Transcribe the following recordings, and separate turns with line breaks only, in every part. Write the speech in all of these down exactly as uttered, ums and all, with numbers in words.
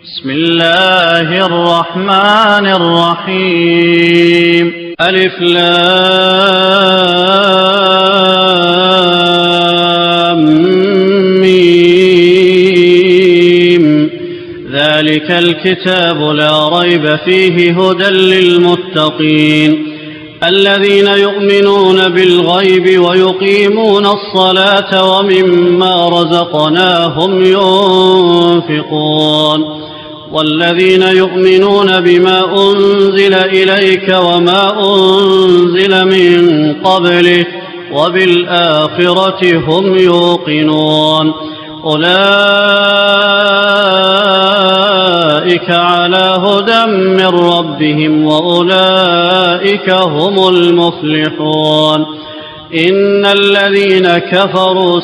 بسم الله الرحمن الرحيم. ألف لام ميم. ذلك الكتاب لا ريب فيه هدى للمتقين الذين يؤمنون بالغيب ويقيمون الصلاة ومما رزقناهم ينفقون والذين يؤمنون بما أنزل إليك وما أنزل من قبلك وبالآخرة هم يوقنون أولئك على هدى من ربهم وأولئك هم المفلحون. إن الذين كفروا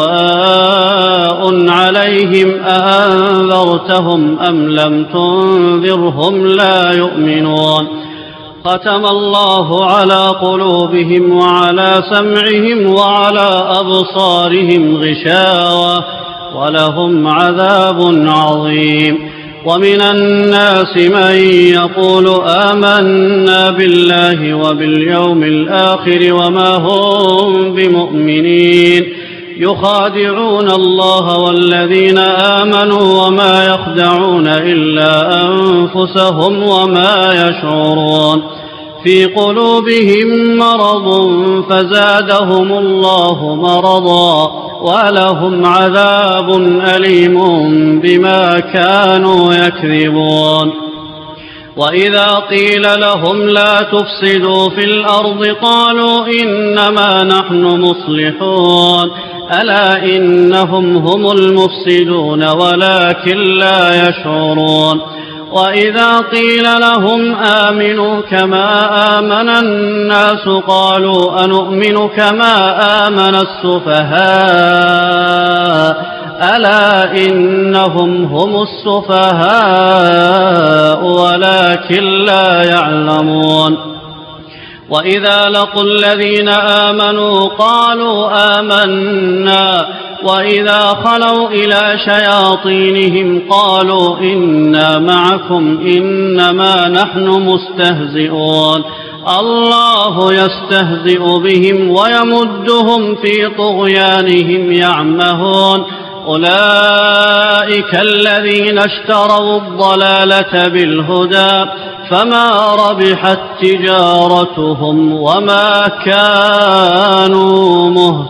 سواء عليهم أأنذرتهم أم لم تنذرهم لا يؤمنون. ختم الله على قلوبهم وعلى سمعهم وعلى أبصارهم غشاوة ولهم عذاب عظيم. ومن الناس من يقول آمنا بالله وباليوم الآخر وما هم بمؤمنين يخادعون الله والذين آمنوا وما يخدعون إلا أنفسهم وما يشعرون. في قلوبهم مرض فزادهم الله مرضا ولهم عذاب أليم بما كانوا يكذبون. وإذا قيل لهم لا تفسدوا في الأرض قالوا إنما نحن مصلحون ألا إنهم هم المفسدون ولكن لا يشعرون. وإذا قيل لهم آمنوا كما آمن الناس قالوا أنؤمن كما آمن السفهاء ألا إنهم هم السفهاء ولكن لا يعلمون. وإذا لقوا الذين آمنوا قالوا آمنا وإذا خلوا إلى شياطينهم قالوا إنا معكم إنما نحن مستهزئون. الله يستهزئ بهم ويمدهم في طغيانهم يعمهون. أولئك الذين اشتروا الضلالة بالهدى فما ربحت تجارتهم وما كانوا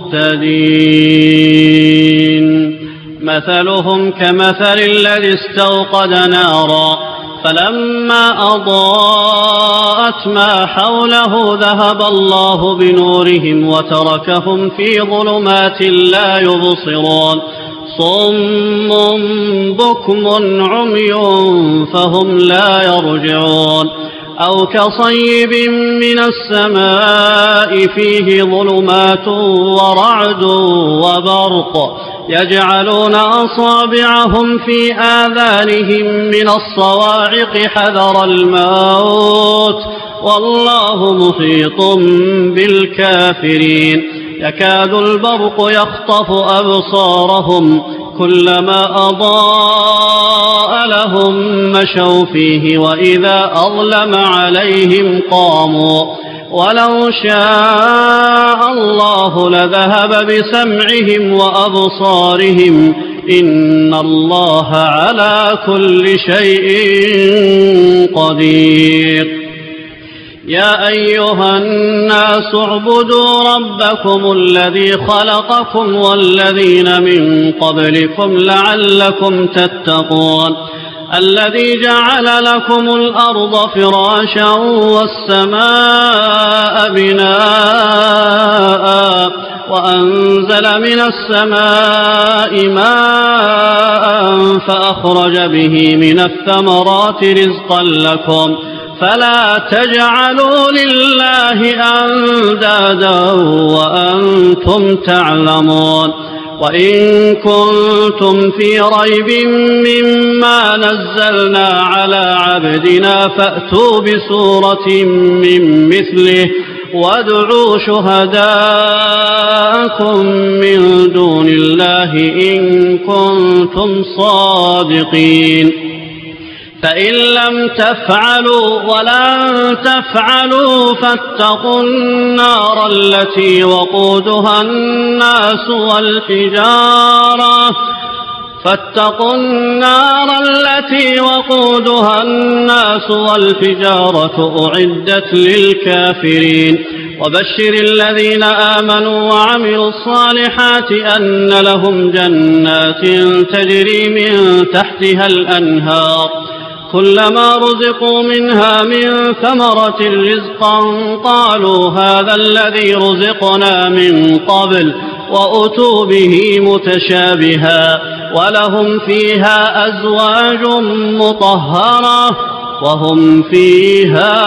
مهتدين. مثلهم كمثل الذي استوقد نارا فلما أضاءت ما حوله ذهب الله بنورهم وتركهم في ظلمات لا يبصرون صم بكم عمي فهم لا يرجعون. أو كصيب من السماء فيه ظلمات ورعد وبرق يجعلون أصابعهم في آذانهم من الصواعق حذر الموت والله محيط بالكافرين. يكاد البرق يخطف أبصارهم كلما أضاء لهم مشوا فيه وإذا أظلم عليهم قاموا. ولو شاء الله لذهب بسمعهم وأبصارهم إن الله على كل شيء قدير. يا أيها الناس اعبدوا ربكم الذي خلقكم والذين من قبلكم لعلكم تتقون الذي جعل لكم الأرض فراشا والسماء بناء وأنزل من السماء ماء فأخرج به من الثمرات رزقا لكم فلا تجعلوا لله أندادا وأنتم تعلمون. وإن كنتم في ريب مما نزلنا على عبدنا فأتوا بسورة من مثله وادعوا شهداءكم من دون الله إن كنتم صادقين. فإن لم تفعلوا ولن تفعلوا فاتقوا النار التي وقودها الناس والحجارة فاتقوا النار التي وقودها الناس والحجارة أعدت للكافرين وبشر الذين آمنوا وعملوا الصالحات أن لهم جنات تجري من تحتها الأنهار كلما رزقوا منها من ثمرة رزقا قالوا هذا الذي رزقنا من قبل وأتوا به متشابها ولهم فيها أزواج مطهرة وهم فيها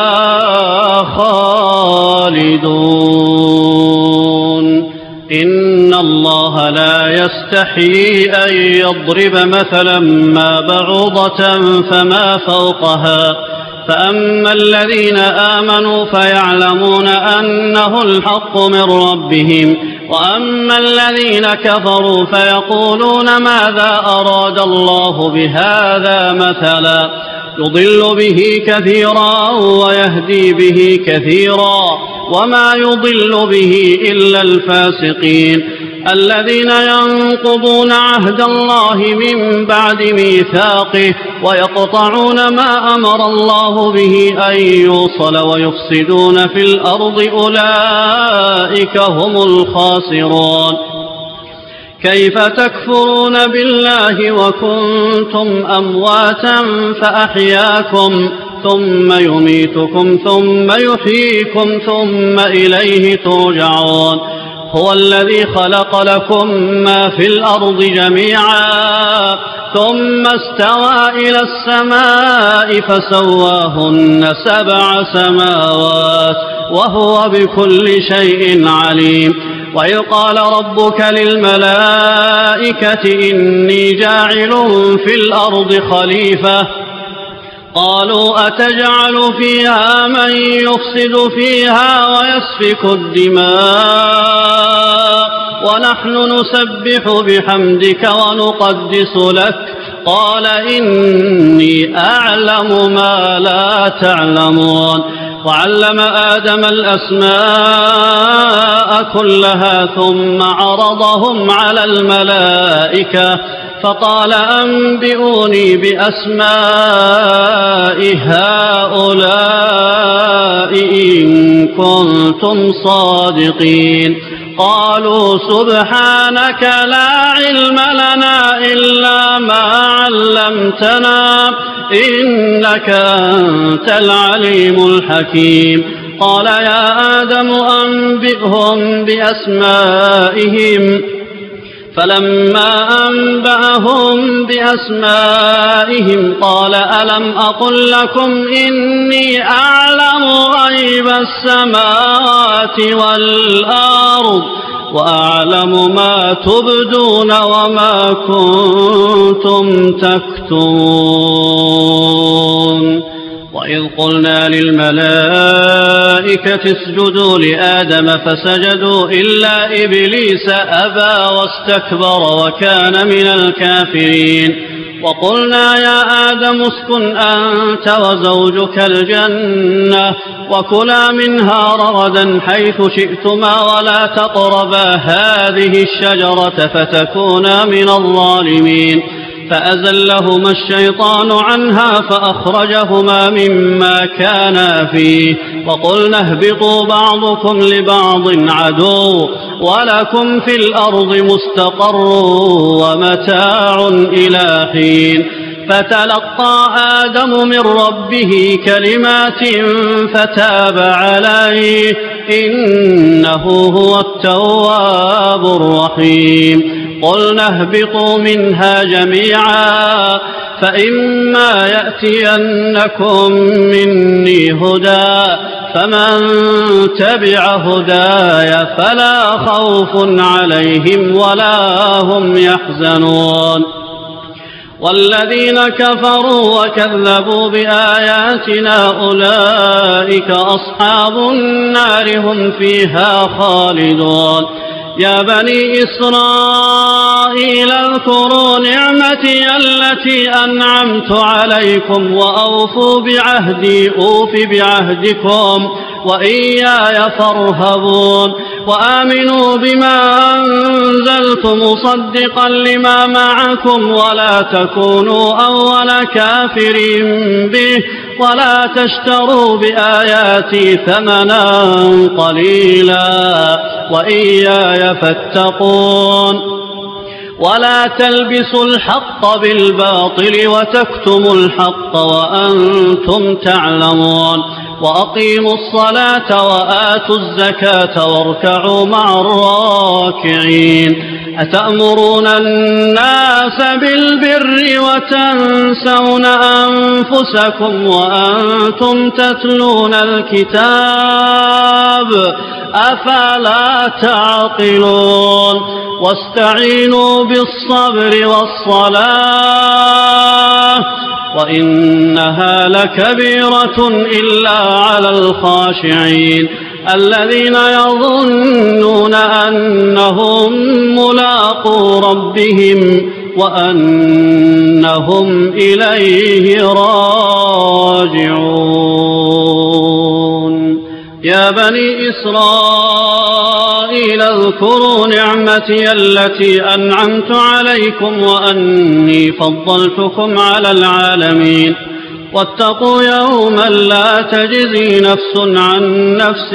خالدون إن الله لا يستحيي أن يضرب مثلا ما بعوضة فما فوقها فأما الذين آمنوا فيعلمون أنه الحق من ربهم وأما الذين كفروا فيقولون ماذا أراد الله بهذا مثلا يضل به كثيرا ويهدي به كثيرا وما يضل به إلا الفاسقين الذين ينقضون عهد الله من بعد ميثاقه ويقطعون ما أمر الله به أن يوصل ويفسدون في الأرض أولئك هم الخاسرون كيف تكفرون بالله وكنتم أمواتا فأحياكم ثم يميتكم ثم يحييكم ثم إليه ترجعون هو الذي خلق لكم ما في الأرض جميعا ثم استوى إلى السماء فسواهن سبع سماوات وهو بكل شيء عليم وإذ قال ربك للملائكة إني جاعل في الأرض خليفة قالوا أتجعل فيها من يفسد فيها ويسفك الدماء ونحن نسبح بحمدك ونقدس لك قال إني أعلم ما لا تعلمون وعلم آدم الأسماء كلها ثم عرضهم على الملائكة فقال أنبئوني بأسماء هؤلاء إن كنتم صادقين قالوا سبحانك لا علم لنا إلا ما علمتنا إنك أنت العليم الحكيم قال يا آدم أنبئهم بأسمائهم فلما أنبأهم بأسمائهم قال ألم أقل لكم إني أعلم غيب السماوات والأرض وأعلم ما تبدون وما كنتم تكتمون وإذ قلنا للملائكة اسجدوا لآدم فسجدوا إلا إبليس أبى واستكبر وكان من الكافرين وقلنا يا آدم اسكن أنت وزوجك الجنة وكلا منها رغدا حيث شئتما ولا تقربا هذه الشجرة فتكونا من الظالمين فأزلهما الشيطان عنها فأخرجهما مما كانا فيه وقلنا اهبطوا بعضكم لبعض عدو ولكم في الأرض مستقر ومتاع إلى حين فتلقى آدم من ربه كلمات فتاب عليه إنه هو التواب الرحيم قلنا اهبطوا منها جميعا فإما يأتينكم مني هدى فمن تبع هداي فلا خوف عليهم ولا هم يحزنون والذين كفروا وكذبوا بآياتنا أولئك أصحاب النار هم فيها خالدون يا بني إسرائيل إسرائيل اذكروا نعمتي التي أنعمت عليكم وأوفوا بعهدي أوف بعهدكم وإياي فارهبون وآمنوا بما أنزلت مصدقا لما معكم ولا تكونوا أول كافر به ولا تشتروا بآياتي ثمنا قليلا وإياي فاتقون ولا تلبسوا الحق بالباطل وتكتموا الحق وأنتم تعلمون وأقيموا الصلاة وآتوا الزكاة واركعوا مع الراكعين أتأمرون الناس بالبر وتنسون أنفسكم وأنتم تتلون الكتاب أفلا تعقلون واستعينوا بالصبر والصلاة وإنها لكبيرة إلا على الخاشعين الذين يظنون أنهم ملاقو ربهم وأنهم إليه راجعون يا بني إسرائيل اذكروا نعمتي التي أنعمت عليكم وأني فضلتكم على العالمين واتقوا يوما لا تجزي نفس عن نفس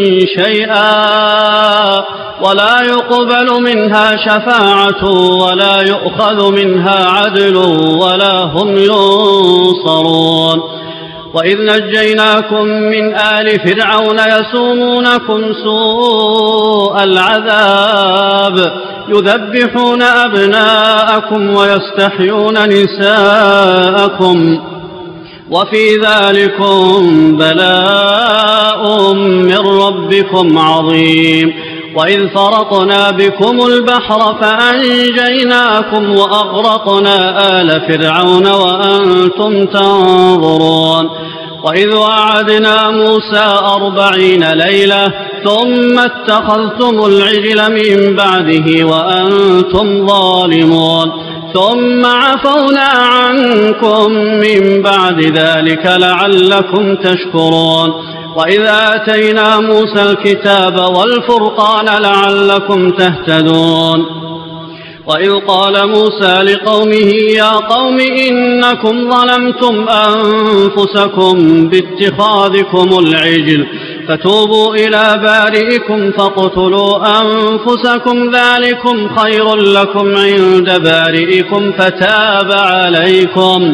شيئا ولا يقبل منها شفاعة ولا يؤخذ منها عدل ولا هم ينصرون وإذ نجيناكم من آل فرعون يسومونكم سوء العذاب يذبحون أبناءكم ويستحيون نساءكم وفي ذلكم بلاء من ربكم عظيم وإذ فرقنا بكم البحر فأنجيناكم وأغرقنا آل فرعون وأنتم تنظرون وإذ وعدنا موسى أربعين ليلة ثم اتخذتم العجل من بعده وأنتم ظالمون ثم عفونا عنكم من بعد ذلك لعلكم تشكرون وإذ آتينا موسى الكتاب والفرقان لعلكم تهتدون وإذ قال موسى لقومه يا قوم إنكم ظلمتم أنفسكم باتخاذكم العجل فتوبوا إلى بارئكم فاقتلوا أنفسكم ذلكم خير لكم عند بارئكم فتاب عليكم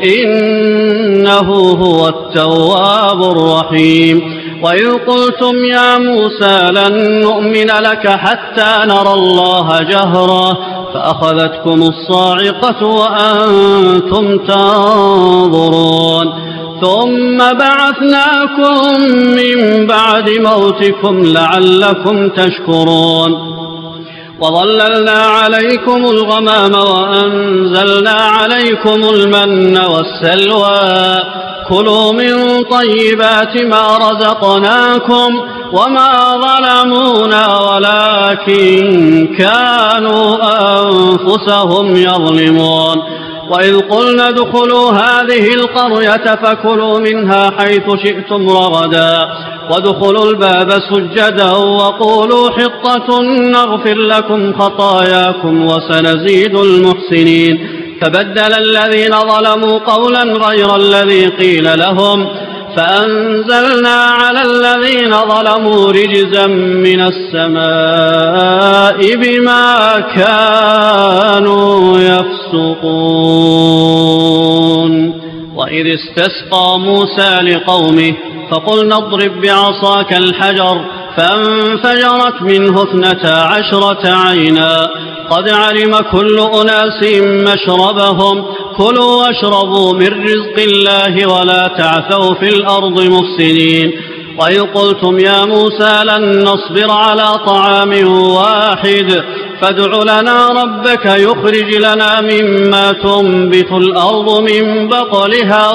إنه هو التواب الرحيم وإذ قلتم يا موسى لن نؤمن لك حتى نرى الله جهرا فأخذتكم الصاعقة وأنتم تنظرون ثم بعثناكم من بعد موتكم لعلكم تشكرون وظللنا عليكم الغمام وأنزلنا عليكم المن والسلوى كلوا من طيبات ما رزقناكم وما ظلمونا ولكن كانوا أنفسهم يظلمون وإذ قلنا ادخلوا هذه القرية فكلوا منها حيث شئتم رغدا وادخلوا الباب سجدا وقولوا حطة نغفر لكم خطاياكم وسنزيد المحسنين فبدل الذين ظلموا قولا غير الذي قيل لهم فأنزلنا على الذين ظلموا رجزا من السماء بما كانوا يفسقون وإذ استسقى موسى لقومه فقلنا اضرب بعصاك الحجر فانفجرت منه اثنتا عشرة عينا قد علم كل أناس مشربهم كلوا واشربوا من رزق الله ولا تعثوا في الأرض مفسدين وإذ قلتم يا موسى لن نصبر على طعام واحد فادع لنا ربك يخرج لنا مما تنبت الأرض من بقلها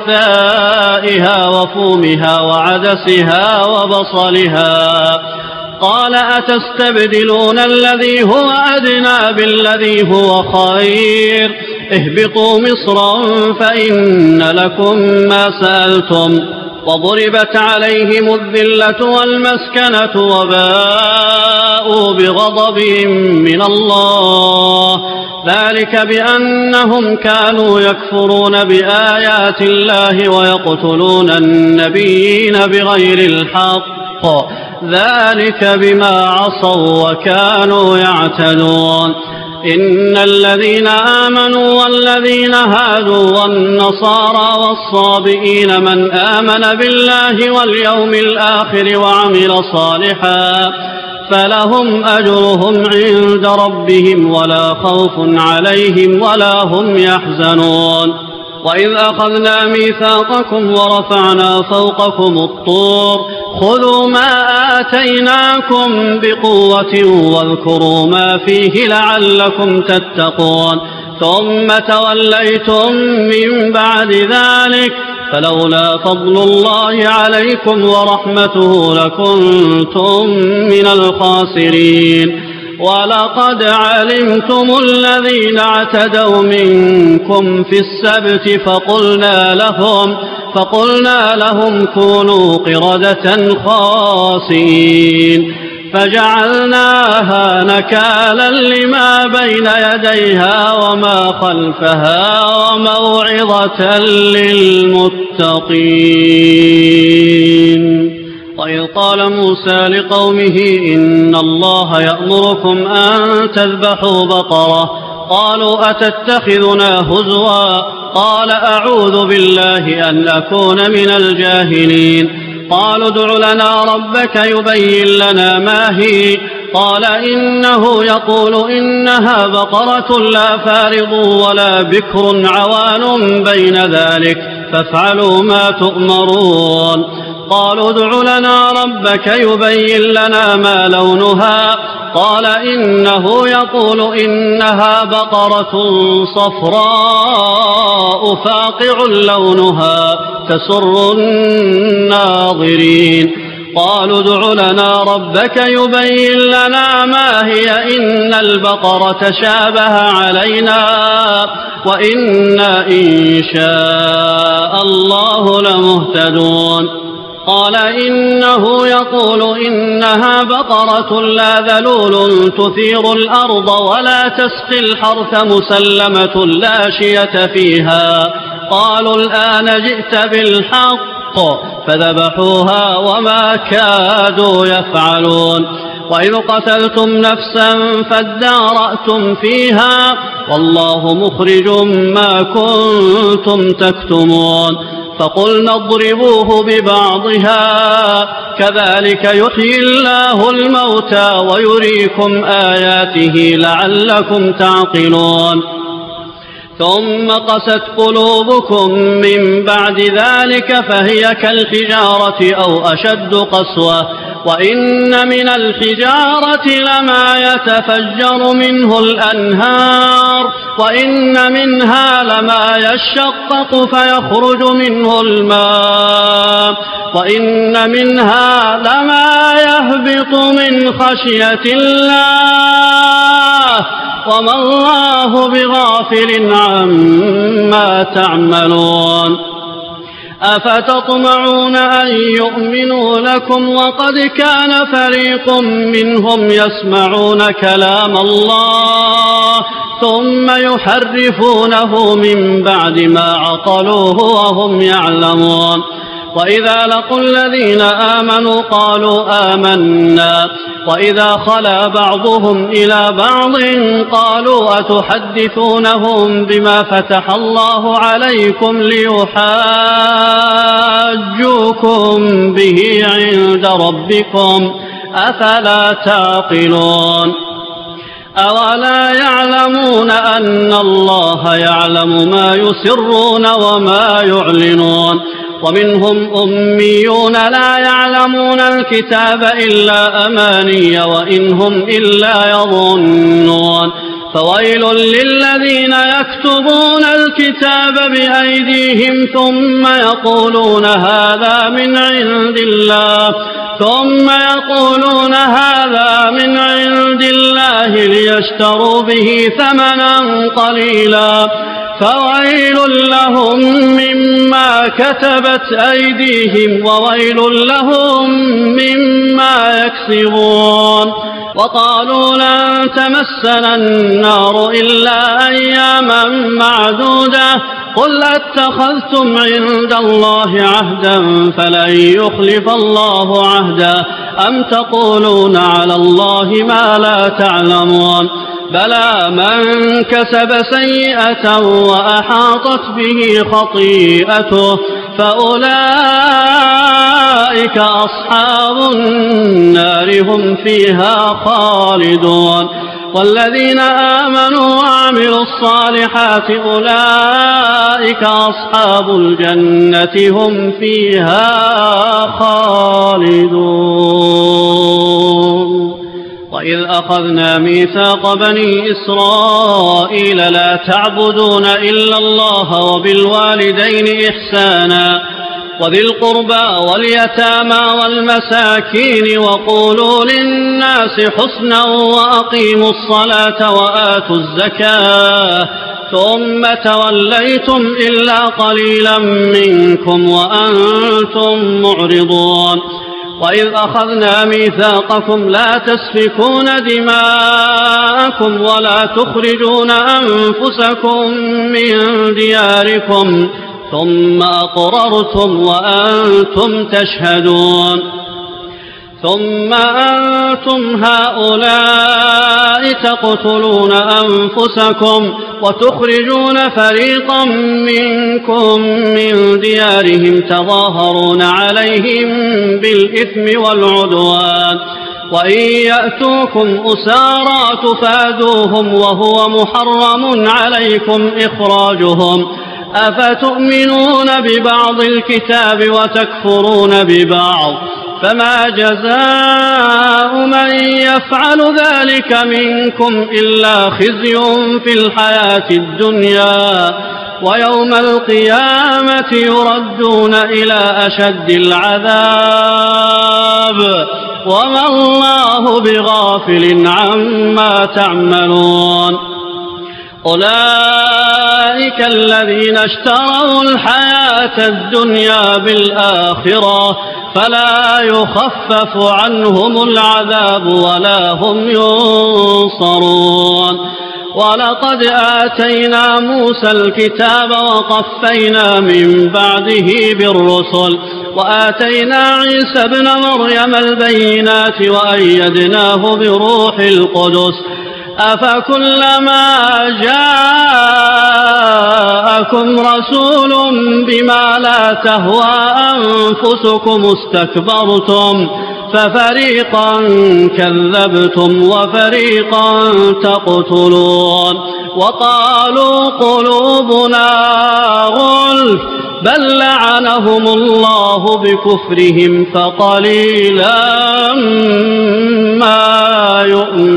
وقثائها وفومها وعدسها وبصلها قال أتستبدلون الذي هو أدنى بالذي هو خير اهبطوا مصرا فإن لكم ما سألتم وضربت عليهم الذلة والمسكنة وباءوا بغضب من الله ذلك بأنهم كانوا يكفرون بآيات الله ويقتلون النبيين بغير الحق ذلك بما عصوا وكانوا يعتدون إن الذين آمنوا والذين هادوا والنصارى والصابئين من آمن بالله واليوم الآخر وعمل صالحا فلهم أجرهم عند ربهم ولا خوف عليهم ولا هم يحزنون وإذ أخذنا ميثاقكم ورفعنا فوقكم الطور خذوا ما آتيناكم بقوة واذكروا ما فيه لعلكم تتقون ثم توليتم من بعد ذلك فلولا فضل الله عليكم ورحمته لكنتم من الخاسرين ولقد علمتم الذين اعتدوا منكم في السبت فقلنا لهم فقلنا لهم كونوا قردة خاسئين فجعلناها نكالا لما بين يديها وما خلفها وموعظة للمتقين وإذ قال موسى لقومه إن الله يأمركم أن تذبحوا بقرة قالوا أتتخذنا هزوا قال أعوذ بالله أن أكون من الجاهلين قالوا ادع لنا ربك يبين لنا ما هي قال إنه يقول إنها بقرة لا فارض ولا بكر عوان بين ذلك فافعلوا ما تؤمرون قالوا ادع لنا ربك يبين لنا ما لونها قال إنه يقول إنها بقرة صفراء فاقع لونها تسر الناظرين قالوا ادع لنا ربك يبين لنا ما هي إن البقرة شابه علينا وإنا إن شاء الله لمهتدون قال إنه يقول إنها بقرة لا ذلول تثير الأرض ولا تسقي الحرث مسلمة لا شية فيها قالوا الآن جئت بالحق فذبحوها وما كادوا يفعلون وإذ قتلتم نفسا فادارأتم فيها والله مخرج ما كنتم تكتمون فقلنا اضربوه ببعضها كذلك يحيي الله الموتى ويريكم آياته لعلكم تعقلون ثم قست قلوبكم من بعد ذلك فهي كالحجارة أو أشد قسوة وإن من الحجارة لما يتفجر منه الأنهار وإن منها لما يشقق فيخرج منه الماء وإن منها لما يهبط من خشية الله وما الله بغافل عما تعملون أفتطمعون أن يؤمنوا لكم وقد كان فريق منهم يسمعون كلام الله ثم يحرفونه من بعد ما عقلوه وهم يعلمون وإذا لقوا الذين آمنوا قالوا آمنا وإذا خلا بعضهم إلى بعض قالوا أتحدثونهم بما فتح الله عليكم ليحاجوكم به عند ربكم أفلا تعقلون أولا يعلمون أن الله يعلم ما يسرون وما يعلنون ومنهم أميون لا يعلمون الكتاب إلا أماني وإنهم إلا يظنون فويل للذين يكتبون الكتاب بأيديهم ثم يقولون هذا من عند الله ثم يقولون هذا من عند الله ليشتروا به ثمنا قليلا فويل لهم مما كتبت أيديهم وويل لهم مما يكسبون. وقالوا لن تمسنا النار إلا أياما معدودة قل أتخذتم عند الله عهدا فلن يخلف الله عهدا أم تقولون على الله ما لا تعلمون بلى من كسب سيئة وأحاطت به خطيئته فأولئك أصحاب النار هم فيها خالدون. والذين آمنوا وعملوا الصالحات أولئك أصحاب الجنة هم فيها خالدون. وإذ أخذنا ميثاق بني إسرائيل لا تعبدون إلا الله وبالوالدين إحسانا وذي القربى واليتامى والمساكين وقولوا للناس حسنا وأقيموا الصلاة وآتوا الزكاة ثم توليتم إلا قليلا منكم وأنتم معرضون. وإذ أخذنا ميثاقكم لا تسفكون دماءكم ولا تخرجون أنفسكم من دياركم ثم أقررتم وأنتم تشهدون ثم أنتم هؤلاء تقتلون أنفسكم وتخرجون فريقا منكم من ديارهم تظاهرون عليهم بالإثم والعدوان وإن يأتوكم أسارى تفادوهم وهو محرم عليكم إخراجهم أفتؤمنون ببعض الكتاب وتكفرون ببعض فما جزاء من يفعل ذلك منكم إلا خزي في الحياة الدنيا ويوم القيامة يردون إلى أشد العذاب وما الله بغافل عما تعملون. أولئك الذين اشتروا الحياة الدنيا بالآخرة فلا يخفف عنهم العذاب ولا هم ينصرون. ولقد آتينا موسى الكتاب وقفينا من بعده بالرسل وآتينا عيسى ابن مريم البينات وأيدناه بروح القدس أفكلما جاءكم رسول بما لا تهوى أنفسكم استكبرتم ففريقا كذبتم وفريقا تقتلون. وقالوا قلوبنا غلف بل لعنهم الله بكفرهم فقليلا ما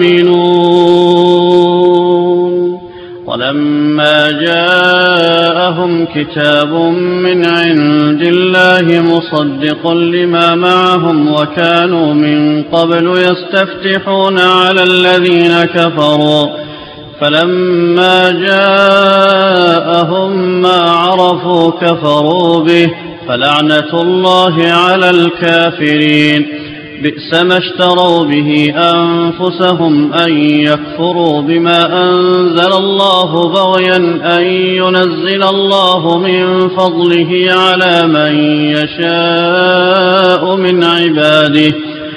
يؤمنون. ولما جاءهم كتاب من عند الله مصدق لما معهم وكانوا من قبل يستفتحون على الذين كفروا فلما جاءهم ما عرفوا كفروا به فلعنة الله على الكافرين. بئس ما اشتروا به أنفسهم أن يكفروا بما أنزل الله بغيا أن ينزل الله من فضله على من يشاء من عباده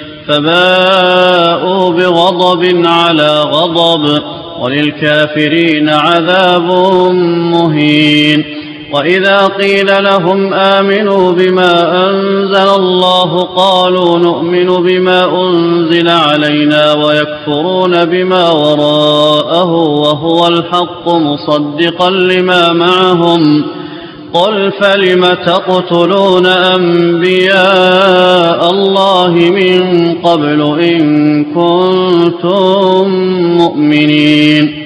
فباءوا بغضب على غضب وللكافرين عذاب مهين. وإذا قيل لهم آمنوا بما أنزل الله قالوا نؤمن بما أنزل علينا ويكفرون بما وراءه وهو الحق مصدقا لما معهم قل فلم تقتلون أنبياء الله من قبل إن كنتم مؤمنين.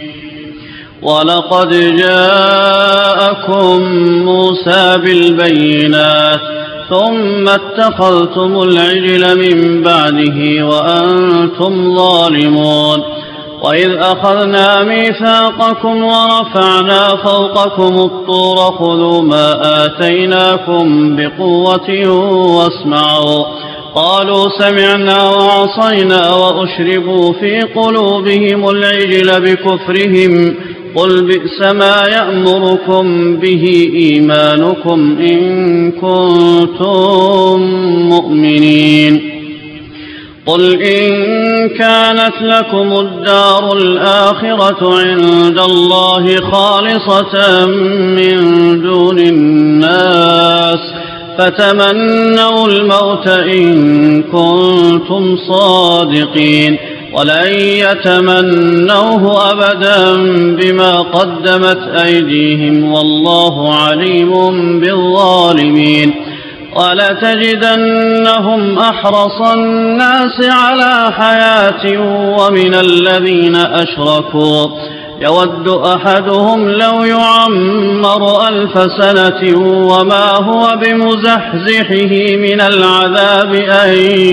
ولقد جاءكم موسى بالبينات ثم اتخذتم العجل من بعده وأنتم ظالمون وإذ أخذنا ميثاقكم ورفعنا فوقكم الطور خذوا ما آتيناكم بقوة واسمعوا قالوا سمعنا وعصينا وأشربوا في قلوبهم العجل بكفرهم قل بئس ما يأمركم به إيمانكم إن كنتم مؤمنين قل إن كانت لكم الدار الآخرة عند الله خالصة من دون الناس فتمنوا الموت إن كنتم صادقين ولن يتمنوه أبدا بما قدمت أيديهم والله عليم بالظالمين ولتجدنهم أحرص الناس على حياة ومن الذين أشركوا يود أحدهم لو يعمر ألف سنة وما هو بمزحزحه من العذاب أن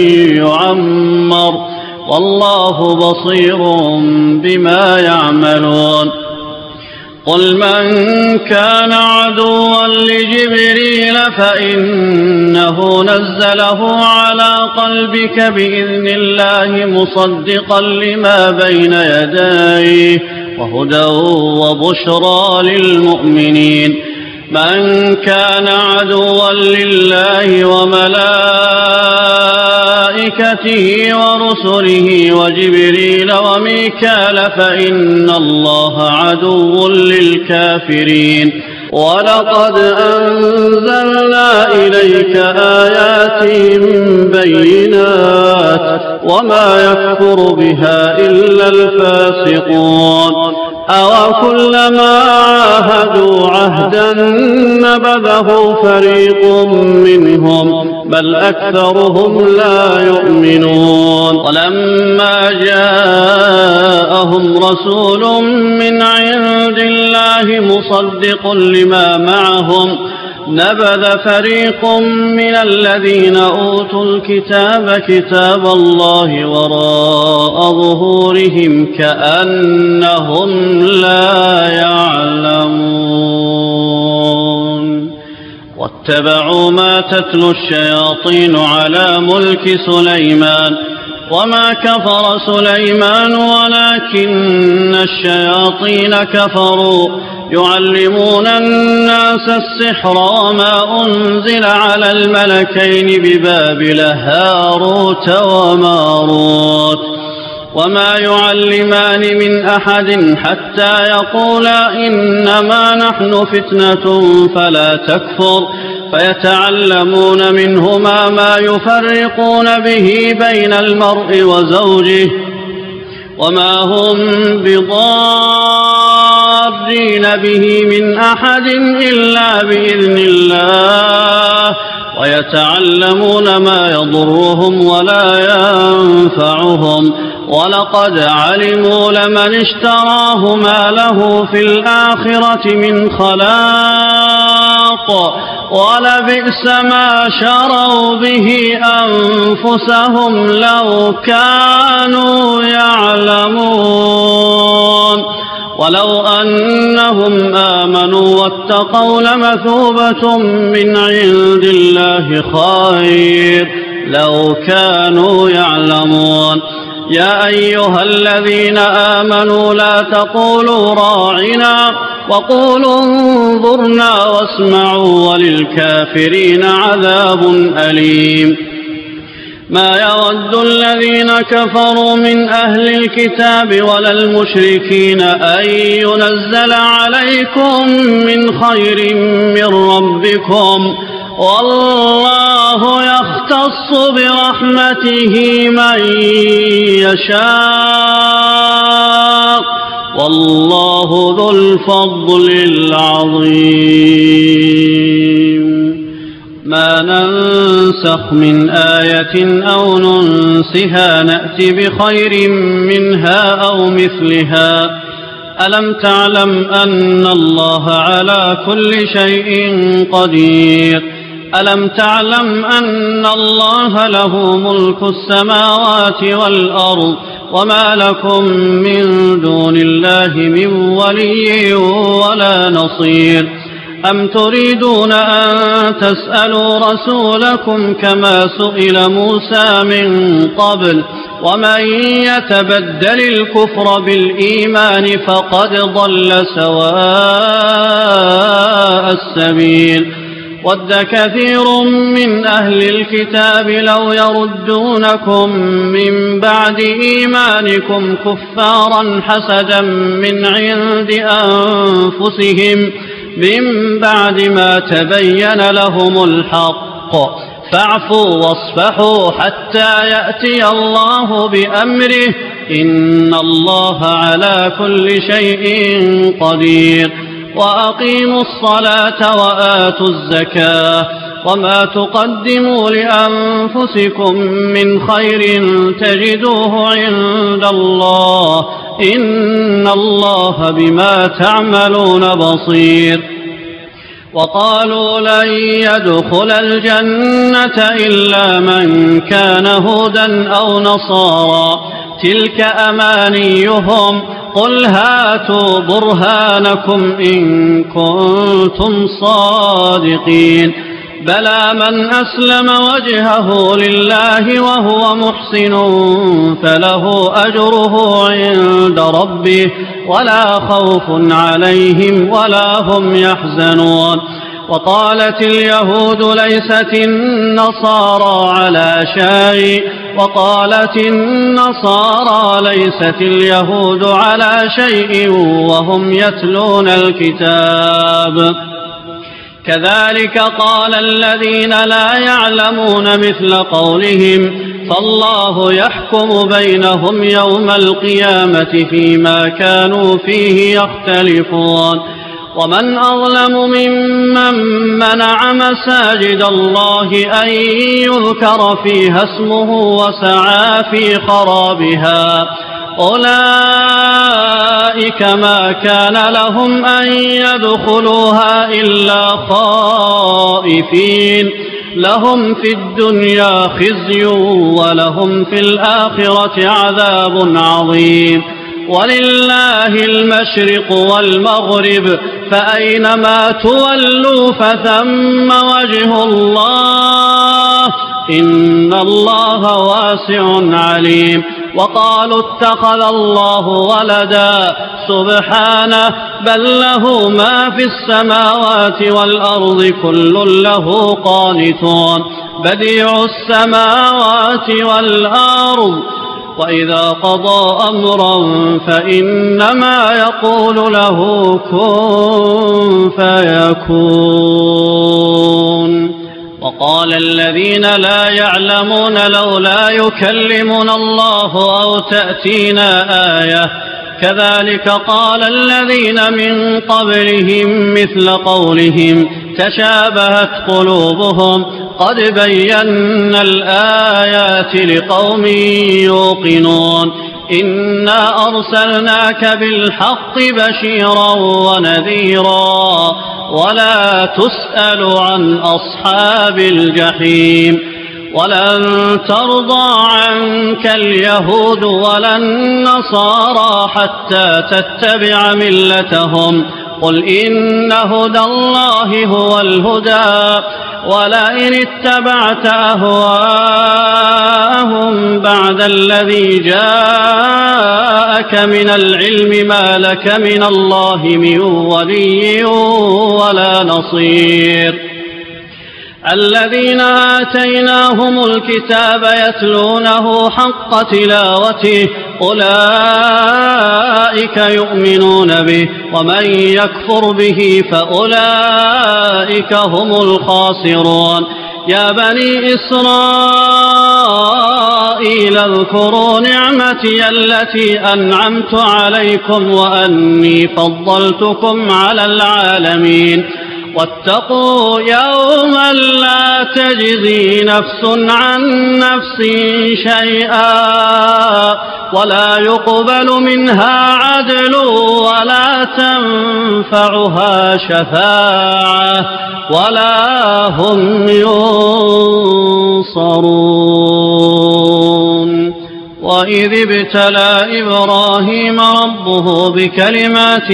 يعمر والله بصير بما يعملون قل من كان عدوا لجبريل فإنه نزله على قلبك بإذن الله مصدقا لما بين يديه وهدى وبشرى للمؤمنين من كان عدوا لله وملائكته ورسله وجبريل وميكال فإن الله عدو للكافرين ولقد أنزلنا إليك آيات بينات وما يكفر بها إلا الفاسقون أو كلما عاهدوا عهدا نبذه فريق منهم بل أكثرهم لا يؤمنون ولما جاءهم رسول من عند الله مصدق لما معهم نبذ فريق من الذين أوتوا الكتاب كتاب الله وراء ظهورهم كأنهم لا يعلمون واتبعوا ما تتلو الشياطين على ملك سليمان وما كفر سليمان ولكن الشياطين كفروا يعلمون الناس السحر وما أنزل على الملكين ببابل هاروت وماروت وما يعلمان من أحد حتى يقولا إنما نحن فتنة فلا تكفر فيتعلمون منهما ما يفرقون به بين المرء وزوجه وما هم بضارين به من أحد إلا بإذن الله ويتعلمون ما يضرهم ولا ينفعهم ولقد علموا لمن اشتراه ما له في الآخرة من خلاق ولبئس ما شروا به أنفسهم لو كانوا يعلمون ولو أنهم آمنوا واتقوا لمثوبة من عند الله خير لو كانوا يعلمون يا أيها الذين آمنوا لا تقولوا راعنا وقولوا انظرنا واسمعوا وللكافرين عذاب أليم ما يود الذين كفروا من أهل الكتاب ولا المشركين أن ينزل عليكم من خير من ربكم والله يختص برحمته من يشاء والله ذو الفضل العظيم ما ننسخ من آية أو ننسها نأتي بخير منها أو مثلها ألم تعلم أن الله على كل شيء قدير ألم تعلم أن الله له ملك السماوات والأرض وما لكم من دون الله من ولي ولا نصير أم تريدون أن تسألوا رسولكم كما سئل موسى من قبل ومن يتبدل الكفر بالإيمان فقد ضل سواء السبيل ود كثير من أهل الكتاب لو يردونكم من بعد إيمانكم كفارا حسدا من عند أنفسهم من بعد ما تبين لهم الحق فاعفوا واصفحوا حتى يأتي الله بأمره إن الله على كل شيء قدير وأقيموا الصلاة وآتوا الزكاة وما تقدموا لأنفسكم من خير تجدوه عند الله إن الله بما تعملون بصير وقالوا لن يدخل الجنة إلا من كان هودا أو نصارى تلك أمانيهم قل هاتوا برهانكم إن كنتم صادقين بلى من أسلم وجهه لله وهو محسن فله أجره عند ربه ولا خوف عليهم ولا هم يحزنون وقالت اليهود ليست النصارى على شيء وقالت النصارى ليست اليهود على شيء وهم يتلون الكتاب كذلك قال الذين لا يعلمون مثل قولهم فالله يحكم بينهم يوم القيامة فيما كانوا فيه يختلفون ومن أظلم ممن منع مساجد الله أن يذكر فيها اسمه وسعى في خرابها أولئك ما كان لهم أن يدخلوها إلا خائفين لهم في الدنيا خزي ولهم في الآخرة عذاب عظيم ولله المشرق والمغرب فأينما تولوا فثم وجه الله إن الله واسع عليم وقالوا اتخذ الله ولدا سبحانه بل له ما في السماوات والأرض كل له قانتون بديع السماوات والأرض وإذا قضى أمرا فإنما يقول له كن فيكون وقال الذين لا يعلمون لولا يكلمنا الله أو تأتينا آية كذلك قال الذين من قبلهم مثل قولهم تشابهت قلوبهم قد بينا الآيات لقوم يوقنون إنا أرسلناك بالحق بشيرا ونذيرا ولا تسأل عن أصحاب الجحيم ولن ترضى عنك اليهود ولا النصارى حتى تتبع ملتهم قل إن هدى الله هو الهدى ولئن اتبعت أهواءهم بعد الذي جاءك من العلم ما لك من الله من ولي ولا نصير الذين آتيناهم الكتاب يتلونه حق تلاوته أولئك يؤمنون به ومن يكفر به فأولئك هم الخاسرون يا بني إسرائيل اذكروا نعمتي التي أنعمت عليكم وأني فضلتكم على العالمين واتقوا يوما لا تجزي نفس عن نفس شيئا ولا يقبل منها عدل ولا تنفعها شفاعة ولا هم ينصرون. وإذ ابتلى إبراهيم ربه بكلمات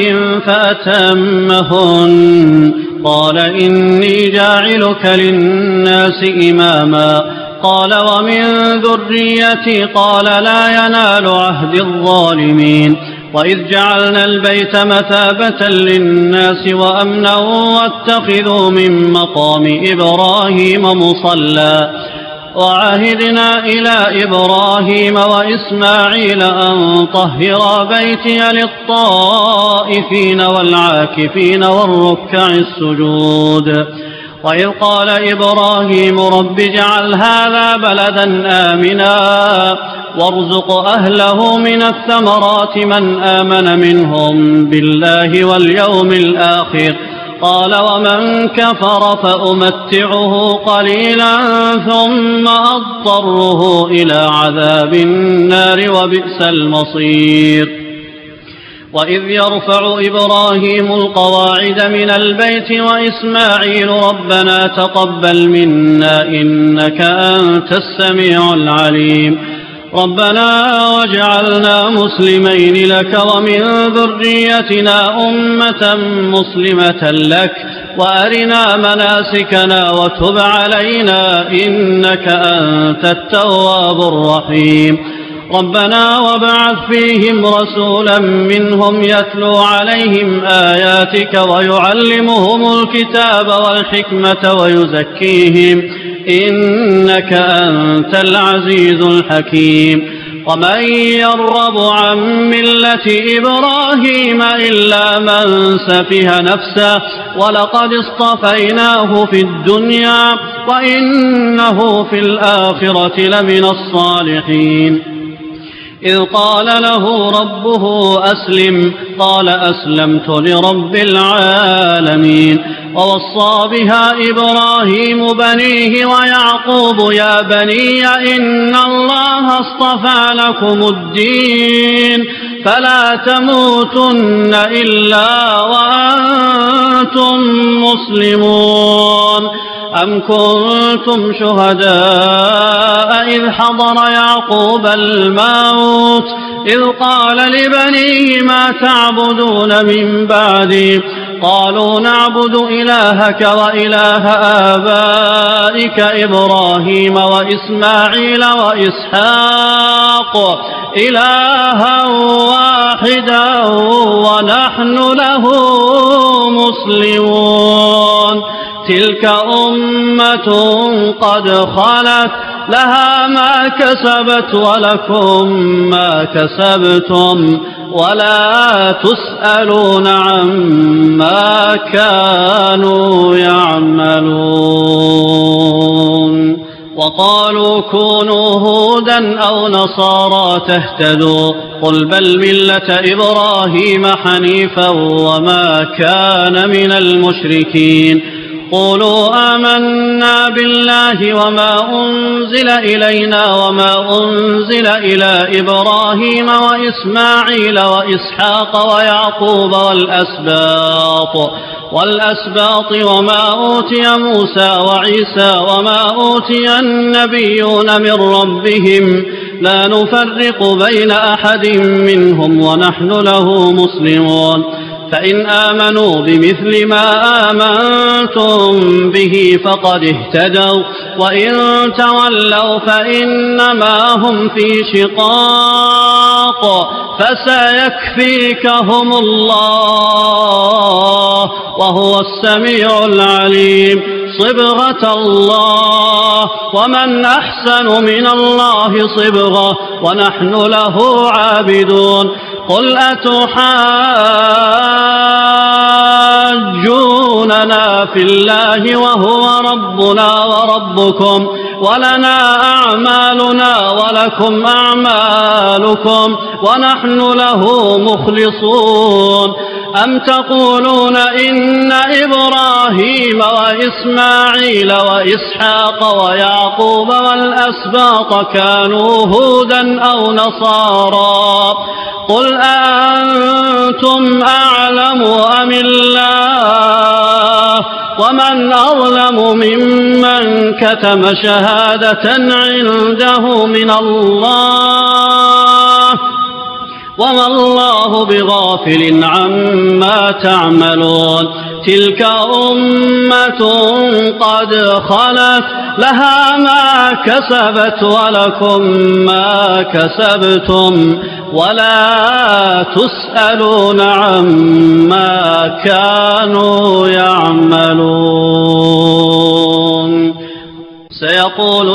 فأتمهن قال إني جاعلك للناس إماما قال ومن ذريتي قال لا ينال عهد الظالمين. وإذ جعلنا البيت مثابة للناس وأمنا واتخذوا من مقام إبراهيم مصلى وعهدنا إلى إبراهيم وإسماعيل أن طهرا بيتي للطائفين والعاكفين والركع السجود. وإذ قال إبراهيم رب اجعل هذا بلدا آمنا وارزق أهله من الثمرات من آمن منهم بالله واليوم الآخر قال ومن كفر فأمتعه قليلا ثم أضطره إلى عذاب النار وبئس المصير. وإذ يرفع إبراهيم القواعد من البيت وإسماعيل ربنا تقبل منا إنك أنت السميع العليم ربنا واجعلنا مسلمين لك ومن ذريتنا أمة مسلمة لك وأرنا مناسكنا وتب علينا إنك أنت التواب الرحيم. ربنا وابعث فيهم رسولا منهم يتلو عليهم آياتك ويعلمهم الكتاب والحكمة ويزكيهم إنك أنت العزيز الحكيم. ومن يرغب عن ملة إبراهيم إلا من سفه نفسه ولقد اصطفيناه في الدنيا وإنه في الآخرة لمن الصالحين. إذ قال له ربه أسلم قال أسلمت لرب العالمين. ووصى بها إبراهيم بنيه ويعقوب يا بني إن الله اصطفى لكم الدين فلا تموتن إلا وأنتم مسلمون. أم كنتم شهداء إذ حضر يعقوب الموت إذ قال لبنيه ما تعبدون من بعدي قالوا نعبد إلهك وإله آبائك إبراهيم وإسماعيل وإسحاق إلها واحدا ونحن له مسلمون. تلك أمة قد خلت لها ما كسبت ولكم ما كسبتم ولا تسألون عما كانوا يعملون. وقالوا كونوا هودا أو نصارى تهتدوا قل بل ملة إبراهيم حنيفا وما كان من المشركين. قولوا آمنا بالله وما أنزل إلينا وما أنزل إلى إبراهيم وإسماعيل وإسحاق ويعقوب والأسباط والأسباط وما أوتي موسى وعيسى وما أوتي النبيون من ربهم لا نفرق بين أحد منهم ونحن له مسلمون. فإن آمنوا بمثل ما آمنتم به فقد اهتدوا وإن تولوا فإنما هم في شقاق فسيكفيكهم الله وهو السميع العليم. صبغة الله ومن أحسن من الله صبغة ونحن له عابدون. قل أتحاجوننا في الله وهو ربنا وربكم ولنا أعمالنا ولكم أعمالكم ونحن له مخلصون. أم تقولون إن إبراهيم وإسماعيل وإسحاق ويعقوب والأسباط كانوا هودا أو نصارى قل أأنتم أعلم أم الله ومن أظلم ممن كتم شهادة عنده من الله وما الله بغافل عما تعملون تلك أمة قد خلت لها ما كسبت ولكم ما كسبتم ولا تسألون عما كانوا يعملون سيقول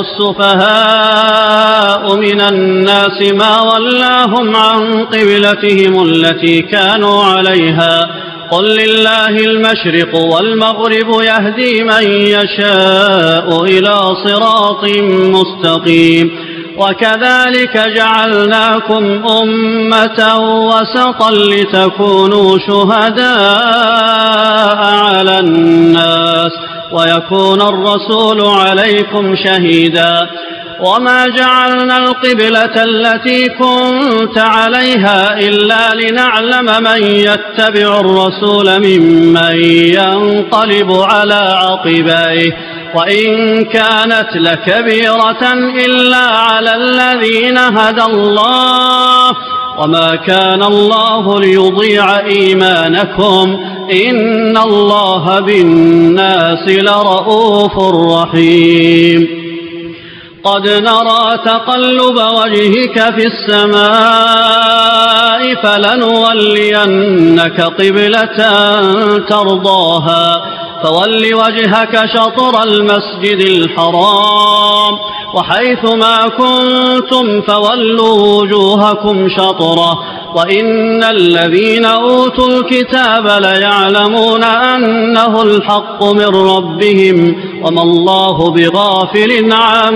السفهاء من الناس ما ولاهم عن قبلتهم التي كانوا عليها قل لله المشرق والمغرب يهدي من يشاء إلى صراط مستقيم وكذلك جعلناكم أمة وسطا لتكونوا شهداء على الناس ويكون الرسول عليكم شهيدا وما جعلنا القبلة التي كنت عليها إلا لنعلم من يتبع الرسول ممن ينقلب على عقبيه وإن كانت لكبيرة إلا على الذين هدى الله وما كان الله ليضيع إيمانكم إن الله بالناس لرؤوف رحيم قد نرى تقلب وجهك في السماء فلنولينك قبلة ترضاها فول وجهك شطر المسجد الحرام وحيث ما كنتم فولوا وجوهكم شطره وإن الذين أوتوا الكتاب ليعلمون أنه الحق من ربهم وما الله بغافل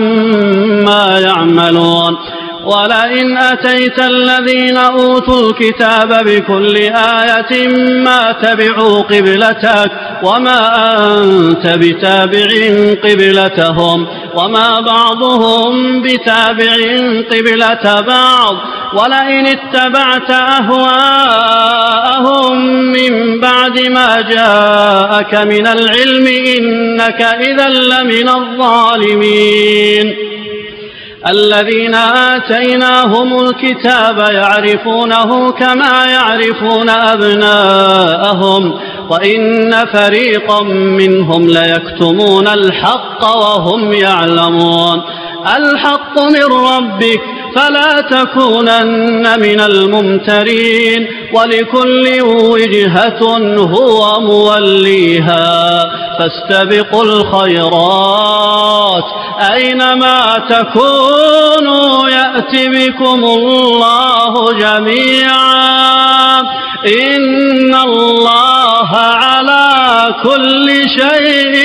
عما يعملون ولئن أتيت الذين أوتوا الكتاب بكل آية ما تبعوا قبلتك وما أنت بتابع قبلتهم وما بعضهم بتابع قبلة بعض ولئن اتبعت أهواءهم من بعد ما جاءك من العلم إنك إذا لمن الظالمين الذين آتيناهم الكتاب يعرفونه كما يعرفون أبناءهم وإن فريقا منهم ليكتمون الحق وهم يعلمون الحق من ربك فلا تكونن من الممترين ولكل وجهة هو موليها فاستبقوا الخيرات أينما تكونوا يأت بكم الله جميعا إن الله على كل شيء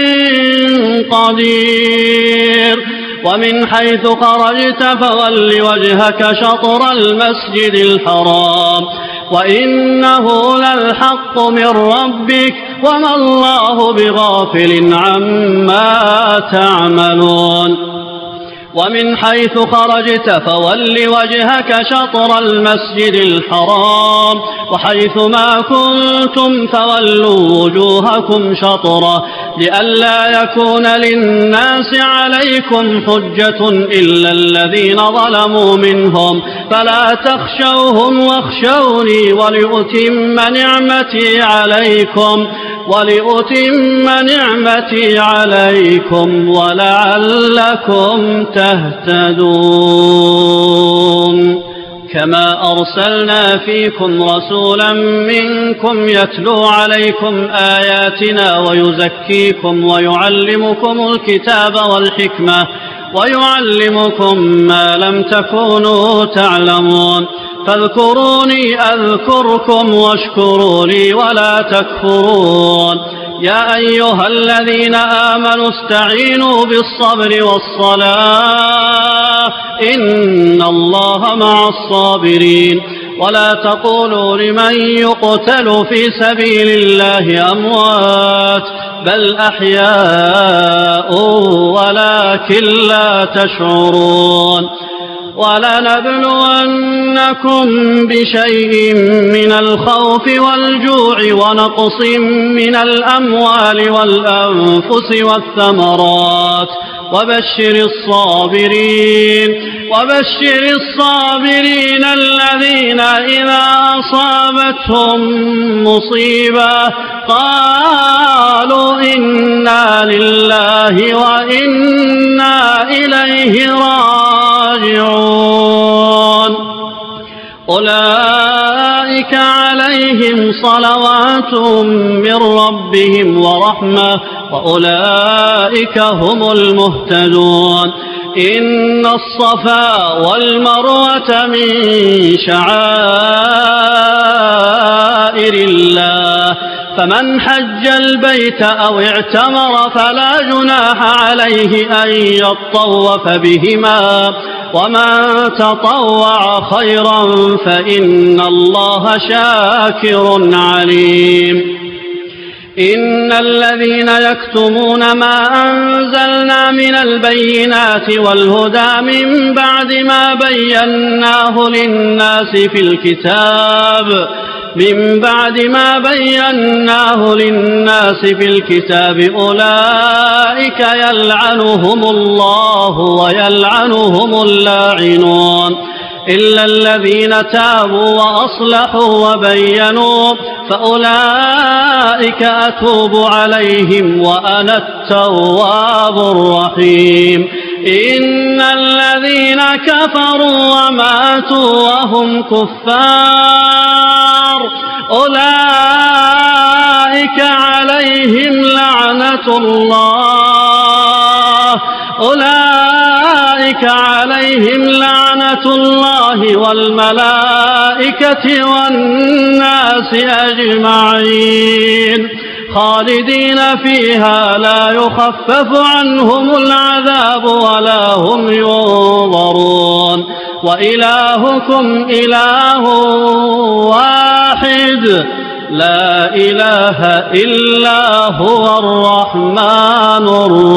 قدير ومن حيث خرجت فول وجهك شطر المسجد الحرام وإنه للحق من ربك وما الله بغافل عما تعملون ومن حيث خرجت فول وجهك شطر المسجد الحرام وحيث ما كنتم فولوا وجوهكم شطره لئلا يكون للناس عليكم حجة إلا الذين ظلموا منهم فلا تخشوهم واخشوني ولأتم نعمتي عليكم ولأتم نعمتي عليكم ولعلكم تهتدون كما أرسلنا فيكم رسولا منكم يتلو عليكم آياتنا ويزكيكم ويعلمكم الكتاب والحكمة ويعلمكم ما لم تكونوا تعلمون فاذكروني أذكركم واشكروا لي ولا تكفرون يا أيها الذين آمنوا استعينوا بالصبر والصلاة إن الله مع الصابرين ولا تقولوا لمن يقتل في سبيل الله أموات بل أحياء ولكن لا تشعرون ولنبلونكم بشيء من الخوف والجوع ونقص من الأموال والأنفس والثمرات وبشر الصابرين وبشر الصابرين الذين إذا أصابتهم مصيبة قالوا إنا لله وإنا إليه راجعون أولئك عليهم صلوات من ربهم ورحمة وأولئك هم المهتدون إن الصفا والمروة من شعائر الله فمن حج البيت أو اعتمر فلا جناح عليه أن يطوف بهما ومن تطوع خيرا فإن الله شاكر عليم إن الذين يكتمون ما أنزلنا من البينات والهدى من بعد ما بيناه للناس في الكتاب من بعد ما بيناه للناس في الكتاب أولئك يلعنهم الله ويلعنهم اللاعنون إلا الذين تابوا وأصلحوا وبينوا فأولئك أتوب عليهم وأنا التواب الرحيم إن الذين كفروا وماتوا وهم كفار أولئك عليهم لعنة الله أولئك عليهم لعنة الله والملائكة والناس أجمعين خالدين فيها لا يخفف عنهم العذاب ولا هم ينظرون وإلهكم إله واحد لا إله إلا هو الرحمن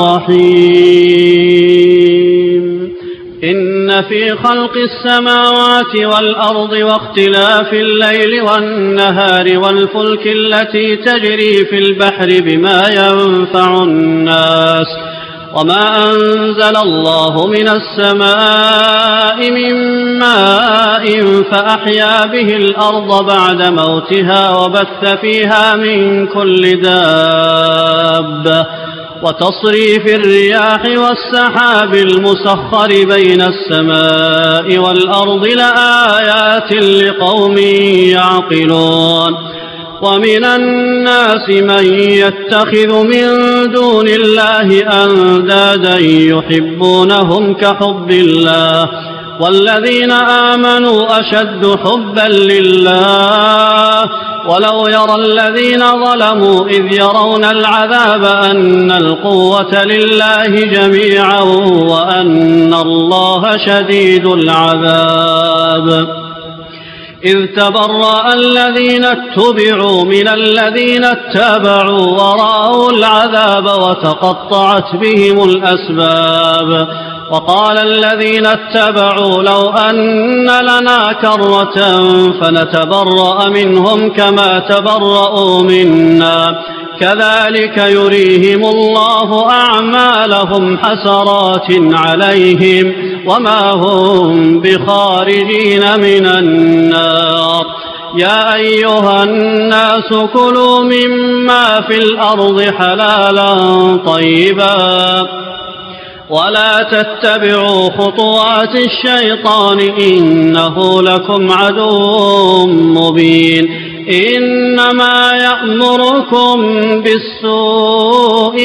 الرحيم إن في خلق السماوات والأرض واختلاف الليل والنهار والفلك التي تجري في البحر بما ينفع الناس وما أنزل الله من السماء من ماء فأحيا به الأرض بعد موتها وبث فيها من كل دابة وتصريف الرياح والسحاب المسخر بين السماء والأرض لآيات لقوم يعقلون ومن الناس من يتخذ من دون الله أندادا يحبونهم كحب الله والذين آمنوا أشد حبا لله ولو يرى الذين ظلموا إذ يرون العذاب أن القوة لله جميعا وأن الله شديد العذاب إذ تبرأ الذين اتبعوا من الذين اتبعوا ورأوا العذاب وتقطعت بهم الأسباب وقال الذين اتبعوا لو أن لنا كرة فنتبرأ منهم كما تبرأوا منا كذلك يريهم الله أعمالهم حسرات عليهم وما هم بخارجين من النار يا أيها الناس كلوا مما في الأرض حلالا طيبا ولا تتبعوا خطوات الشيطان إنه لكم عدو مبين إنما يأمركم بالسوء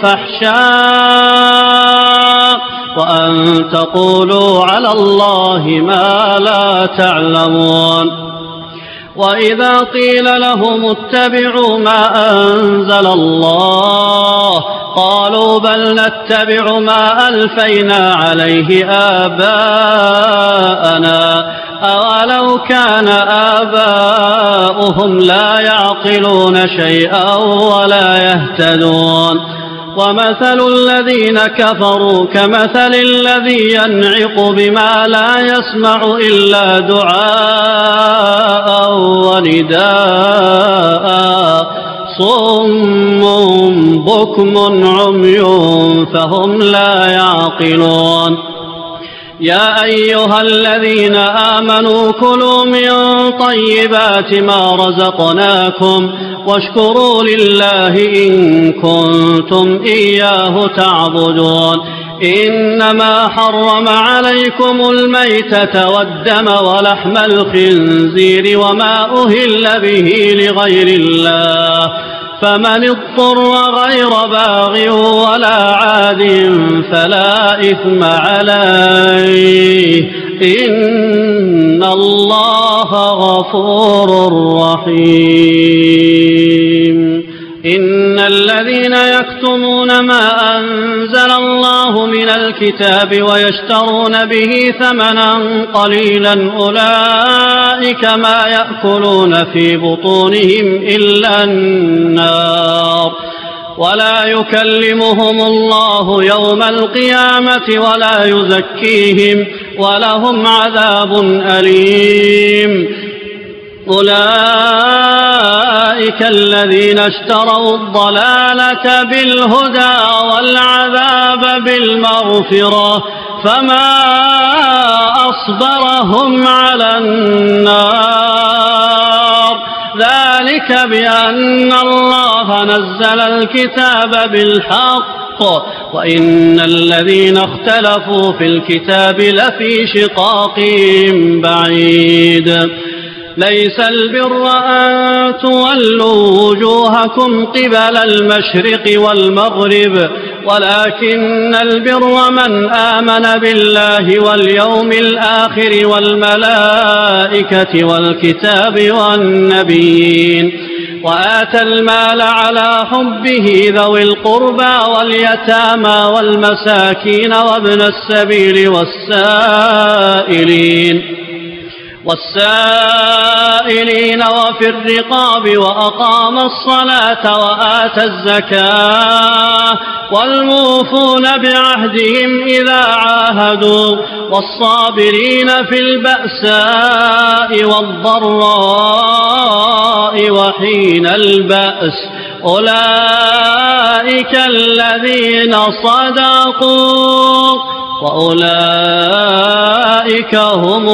والفحشاء وأن تقولوا على الله ما لا تعلمون وإذا قيل لهم اتبعوا ما أنزل الله قالوا بل نتبع ما ألفينا عليه آباءنا أولو كان آباؤهم لا يعقلون شيئا ولا يهتدون ومثل الذين كفروا كمثل الذي ينعق بما لا يسمع إلا دعاء ونداء صم بكم عمي فهم لا يعقلون يا أيها الذين آمنوا كلوا من طيبات ما رزقناكم واشكروا لله إن كنتم إياه تعبدون إنما حرم عليكم الميتة والدم ولحم الخنزير وما أهل به لغير الله فمن اضطر غير باغ ولا عاد فلا إثم عليه إن الله غفور رحيم إن الذين يكتمون ما أنزل الله من الكتاب ويشترون به ثمنا قليلا أولئك ما يأكلون في بطونهم إلا النار ولا يكلمهم الله يوم القيامة ولا يزكيهم ولهم عذاب أليم أولئك الذين اشتروا الضلالة بالهدى والعذاب بالمغفرة فما أصبرهم على النار ذلك بأن الله نزل الكتاب بالحق وإن الذين اختلفوا في الكتاب لفي شقاق بعيد ليس البر أن تولوا وجوهكم قبل المشرق والمغرب ولكن البر من آمن بالله واليوم الآخر والملائكة والكتاب والنبيين وآتى المال على حبه ذوي القربى واليتامى والمساكين وابن السبيل والسائلين والسائلين وفي الرقاب وأقام الصلاة وآتى الزكاة والموفون بعهدهم إذا عاهدوا والصابرين في البأساء والضراء وحين البأس أولئك الذين صدقوا وأولئك هم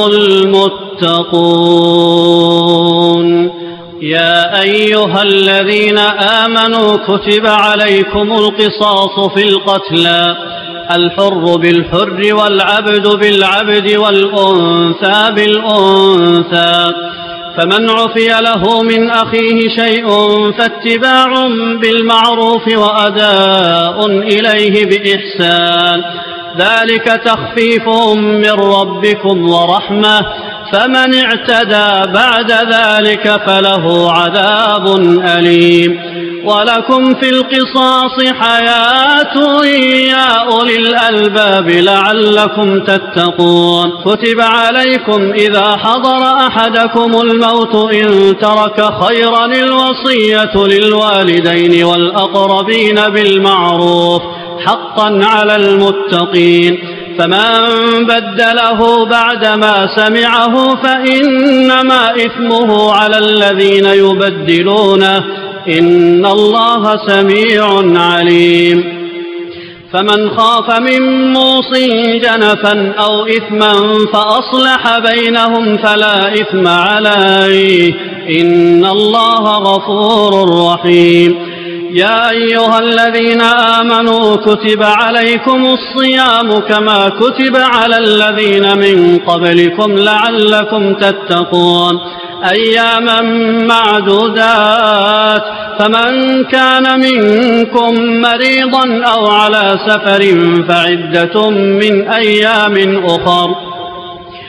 المتقون يا أيها الذين آمنوا كتب عليكم القصاص في القتلى الحر بالحر والعبد بالعبد والأنثى بالأنثى فمن عفي له من أخيه شيء فاتباع بالمعروف وأداء إليه بإحسان ذلك تخفيف من ربكم ورحمة فمن اعتدى بعد ذلك فله عذاب أليم ولكم في القصاص حياة يا أولي الألباب لعلكم تتقون كتب عليكم إذا حضر أحدكم الموت إن ترك خيرا الوصية للوالدين والأقربين بالمعروف حقا على المتقين فمن بدله بعدما سمعه فإنما إثمه على الذين يبدلونه إن الله سميع عليم فمن خاف من موص جنفا أو إثما فأصلح بينهم فلا إثم عليه إن الله غفور رحيم يا أيها الذين آمنوا كتب عليكم الصيام كما كتب على الذين من قبلكم لعلكم تتقون أياما معدودات فمن كان منكم مريضا أو على سفر فعدة من أيام أخر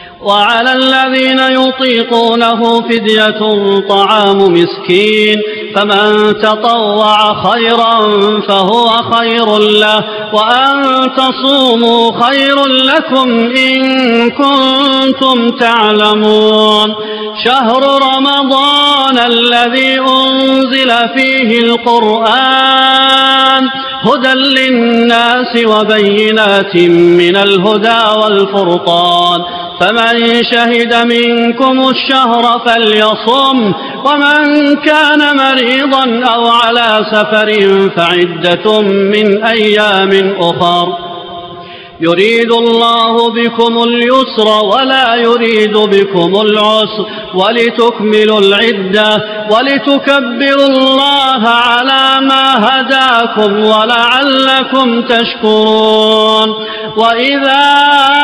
وعلى الذين يطيقونه فدية طعام مسكين فمن تطوع خيرا فهو خير له وأن تصوموا خير لكم إن كنتم تعلمون شهر رمضان الذي أنزل فيه القرآن هدى للناس وبينات من الهدى والفرقان فمن شهد منكم الشهر فليصم ومن كان مريضا أو على سفر فعدة من أيام أخر يريد الله بكم اليسر ولا يريد بكم العسر ولتكملوا العدة ولتكبروا الله على ما هداكم ولعلكم تشكرون وإذا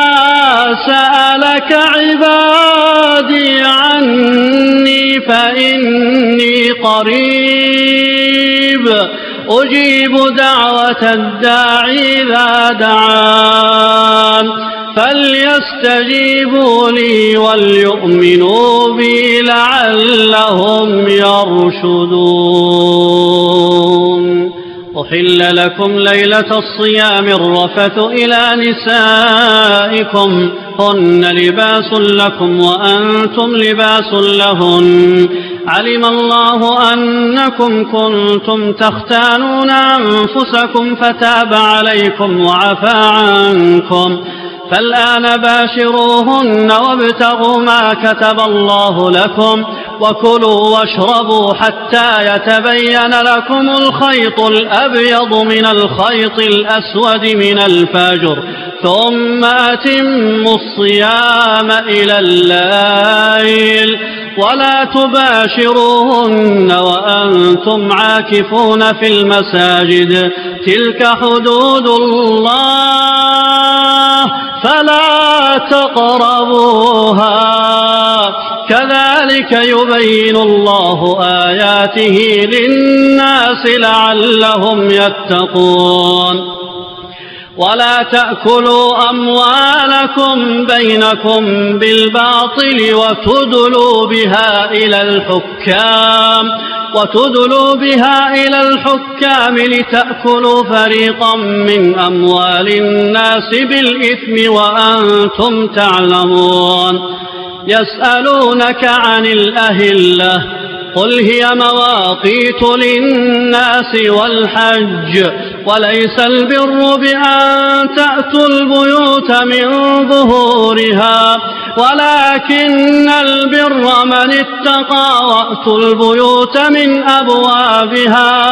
سألك عبادي عني فإني قريب أجيب دعوة الداعي إذا دعان فليستجيبوا لي وليؤمنوا بي لعلهم يرشدون أحل لكم ليلة الصيام الرفث إلى نسائكم هن لباس لكم وأنتم لباس لهن علم الله أنكم كنتم تختانون أنفسكم فتاب عليكم وعفى عنكم فالآن باشروهن وابتغوا ما كتب الله لكم وكلوا واشربوا حتى يتبين لكم الخيط الأبيض من الخيط الأسود من الفجر ثم أتموا الصيام إلى الليل ولا تباشروهن وأنتم عاكفون في المساجد تلك حدود الله فلا تقربوها كذلك يبين الله آياته للناس لعلهم يتقون ولا تأكلوا أموالكم بينكم بالباطل وتدلوا بها إلى الحكام وتدلوا بها إلى الحكام لتأكلوا فريقا من أموال الناس بالإثم وأنتم تعلمون يسألونك عن الأهلة قل هي مواقيت للناس والحج وليس البر بأن تأتوا البيوت من ظهورها ولكن البر من اتقى وأتوا البيوت من أبوابها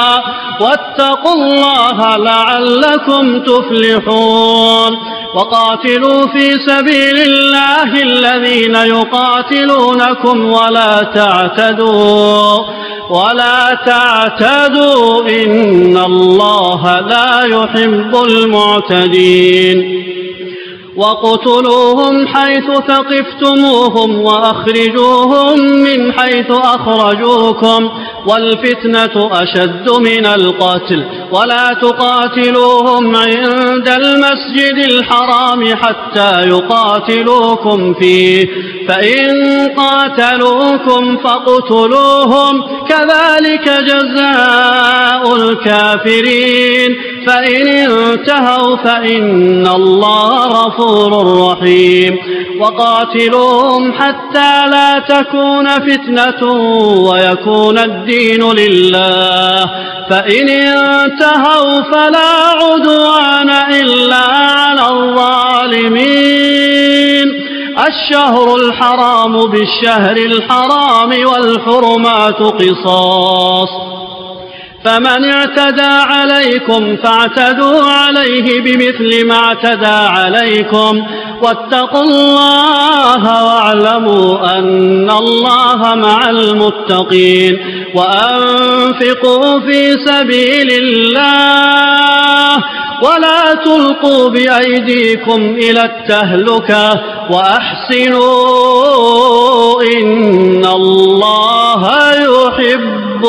واتقوا الله لعلكم تفلحون وقاتلوا في سبيل الله الذين يقاتلونكم ولا تعتدوا ولا تعتدوا إن الله لا يحب المعتدين وقتلوهم حيث ثقفتموهم وأخرجوهم من حيث أخرجوكم والفتنة أشد من القتل ولا تقاتلوهم عند المسجد الحرام حتى يقاتلوكم فيه فإن قاتلوكم فاقتلوهم كذلك جزاء الكافرين فإن انتهوا فإن الله غفور رحيم وقاتلوهم حتى لا تكون فتنة ويكون الدين لله فإن انتهوا فلا عدوان إلا على الظالمين الشهر الحرام بالشهر الحرام والحرمات قصاص فمن اعتدى عليكم فاعتدوا عليه بمثل ما اعتدى عليكم واتقوا الله واعلموا أن الله مع المتقين وأنفقوا في سبيل الله ولا تلقوا بأيديكم إلى التهلكة وأحسنوا إن الله يحب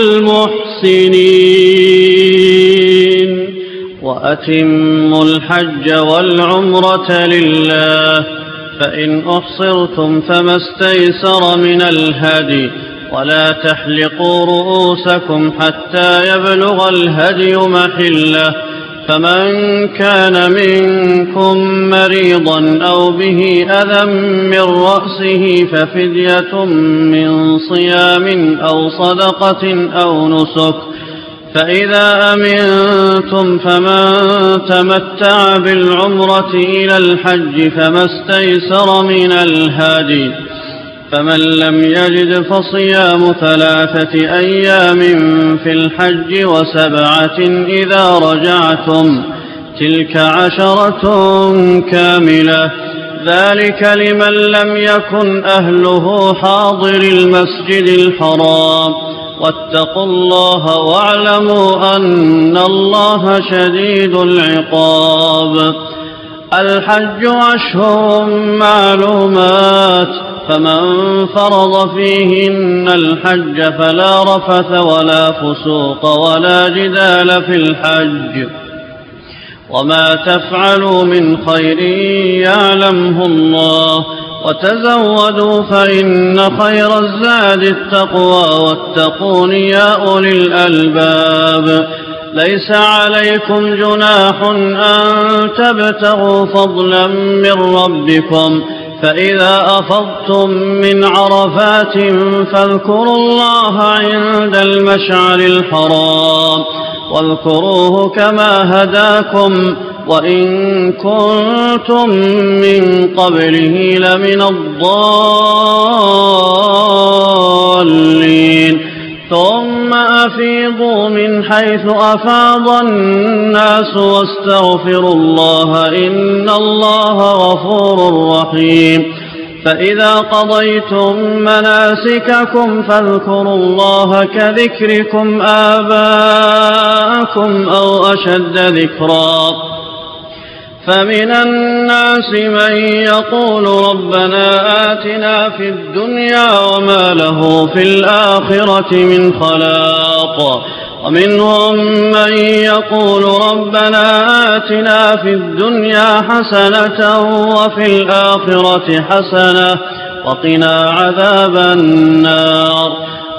المحسنين وأتموا الحج والعمرة لله فإن أحصرتم فما استيسر من الهدي ولا تحلقوا رؤوسكم حتى يبلغ الهدي محله، فمن كان منكم مريضا أو به أذى من رأسه ففدية من صيام أو صدقة أو نسك، فإذا أمنتم فمن تمتع بالعمرة إلى الحج فما استيسر من الهدي، فمن لم يجد فصيام ثلاثة أيام في الحج وسبعة إذا رجعتم، تلك عشرة كاملة، ذلك لمن لم يكن أهله حاضر المسجد الحرام، واتقوا الله واعلموا أن الله شديد العقاب. الحج أشهر معلومات، فمن فرض فيهن الحج فلا رفث ولا فسوق ولا جدال في الحج، وما تفعلوا من خير يعلمه الله، وتزودوا فإن خير الزاد التقوى واتقون يا أولي الألباب. ليس عليكم جناح أن تبتغوا فضلا من ربكم، فإذا أفضتم من عرفات فاذكروا الله عند المشعر الحرام، واذكروه كما هداكم وإن كنتم من قبله لمن الضالين، ثم أفيضوا من حيث أفاض الناس واستغفروا الله إن الله غفور رحيم. فإذا قضيتم مناسككم فاذكروا الله كذكركم آباءكم أو أشد ذكرا، فمن الناس من يقول ربنا آتنا في الدنيا وما له في الآخرة من خلاق، ومنهم من يقول ربنا آتنا في الدنيا حسنة وفي الآخرة حسنة وقنا عذاب النار،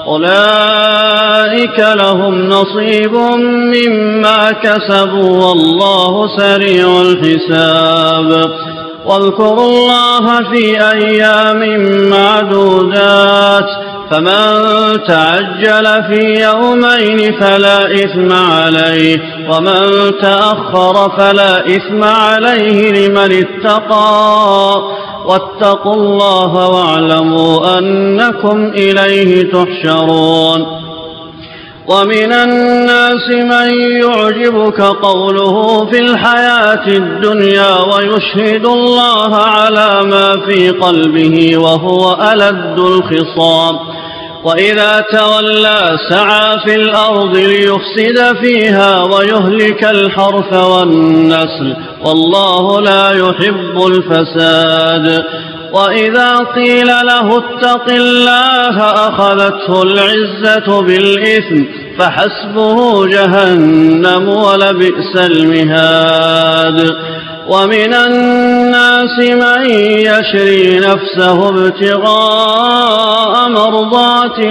أولئك لهم نصيب مما كسبوا والله سريع الحساب. واذكروا الله في أيام معدودات، فمن تعجل في يومين فلا إثم عليه، ومن تأخر فلا إثم عليه لمن اتقى، واتقوا الله واعلموا أنكم إليه تحشرون. ومن الناس من يعجبك قوله في الحياة الدنيا ويشهد الله على ما في قلبه وهو ألد الخصام، وإذا تولى سعى في الأرض ليفسد فيها ويهلك الحرث والنسل والله لا يحب الفساد. وإذا قيل له اتق الله أخذته العزة بالإثم فحسبه جهنم ولبئس المهاد. ومن الناس من يشري نفسه ابتغاء مرضات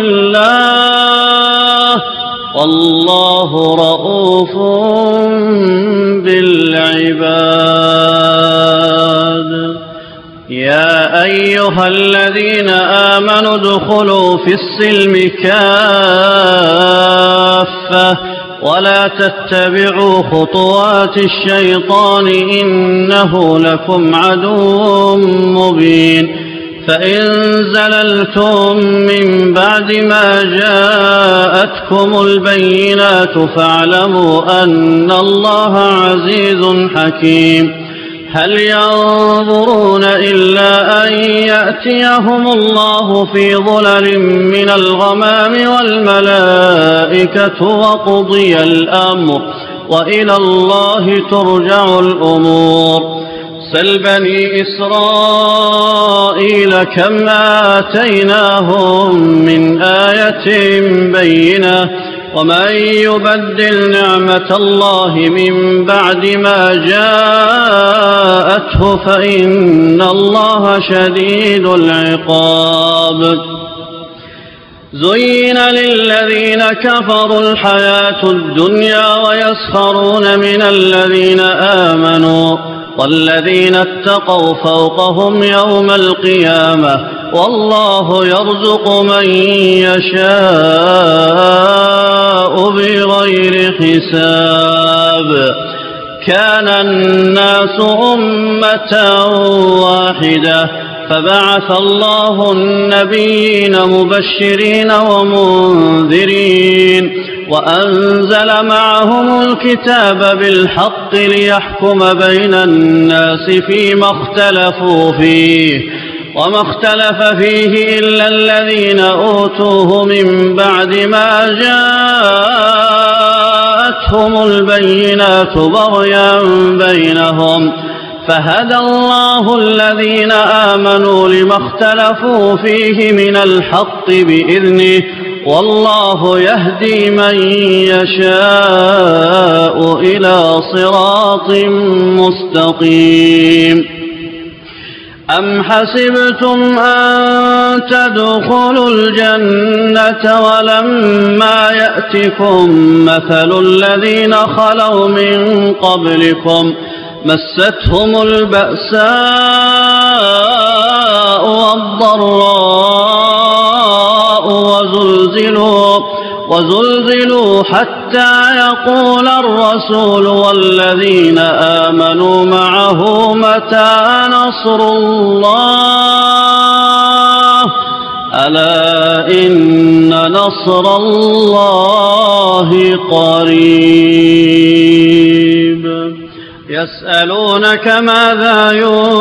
الله والله رؤوف بالعباد. يا أيها الذين آمنوا ادخلوا في السلم كافة ولا تتبعوا خطوات الشيطان إنه لكم عدو مبين. فإن زللتم من بعد ما جاءتكم البينات فاعلموا أن الله عزيز حكيم. هل ينظرون إلا أن يأتيهم الله في ظلل من الغمام والملائكة وقضي الأمر وإلى الله ترجع الأمور. سل بني إسرائيل كم آتيناهم من آية بينة ومن يبدل نعمة الله من بعد ما جاءته فإن الله شديد العقاب. زين للذين كفروا الحياة الدنيا ويسخرون من الذين آمنوا والذين اتقوا فوقهم يوم القيامة والله يرزق من يشاء بغير حساب. كان الناس أمة واحدة فبعث الله النبيين مبشرين ومنذرين وأنزل معهم الكتاب بالحق ليحكم بين الناس فيما اختلفوا فيه وما اختلف فيه إلا الذين أوتوه من بعد ما جاءتهم البينات بغيا بينهم فهدى الله الذين آمنوا لما اختلفوا فيه من الحق بإذنه والله يهدي من يشاء إلى صراط مستقيم. أم حسبتم أن تدخلوا الجنة ولما يأتكم مثل الذين خلوا من قبلكم مستهم البأساء والضراء وزلزلوا, وزلزلوا حتى يقول الرسول والذين آمنوا معه متى نصر الله ألا إن نصر الله قريب. يسألونك ماذا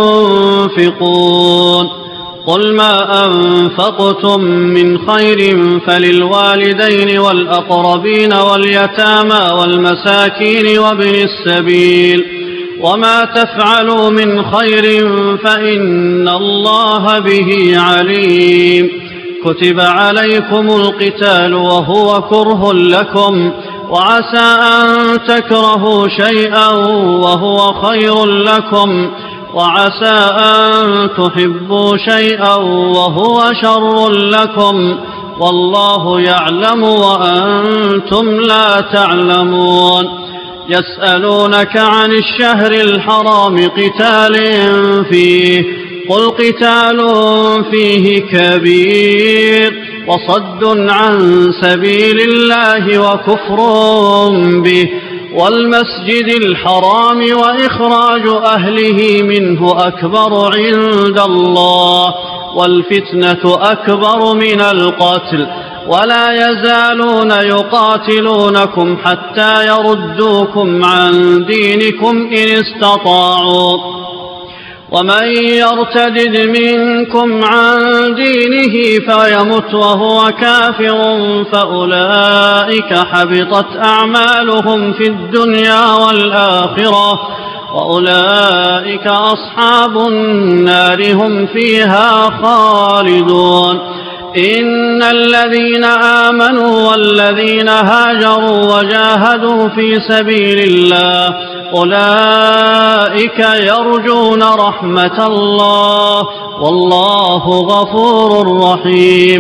ينفقون قل ما أنفقتم من خير فللوالدين والأقربين واليتامى والمساكين وابن السبيل وما تفعلوا من خير فإن الله به عليم. كتب عليكم القتال وهو كره لكم وعسى أن تكرهوا شيئا وهو خير لكم وعسى أن تحبوا شيئا وهو شر لكم والله يعلم وأنتم لا تعلمون. يسألونك عن الشهر الحرام قتال فيه قل قتال فيه كبير وصد عن سبيل الله وكفر به والمسجد الحرام وإخراج أهله منه أكبر عند الله والفتنة أكبر من القتل ولا يزالون يقاتلونكم حتى يردوكم عن دينكم إن استطاعوا ومن يرتدد منكم عن دينه فيمت وهو كافر فأولئك حبطت أعمالهم في الدنيا والآخرة وأولئك أصحاب النار هم فيها خالدون. إن الذين آمنوا والذين هاجروا وجاهدوا في سبيل الله أولئك يرجون رحمة الله والله غفور رحيم.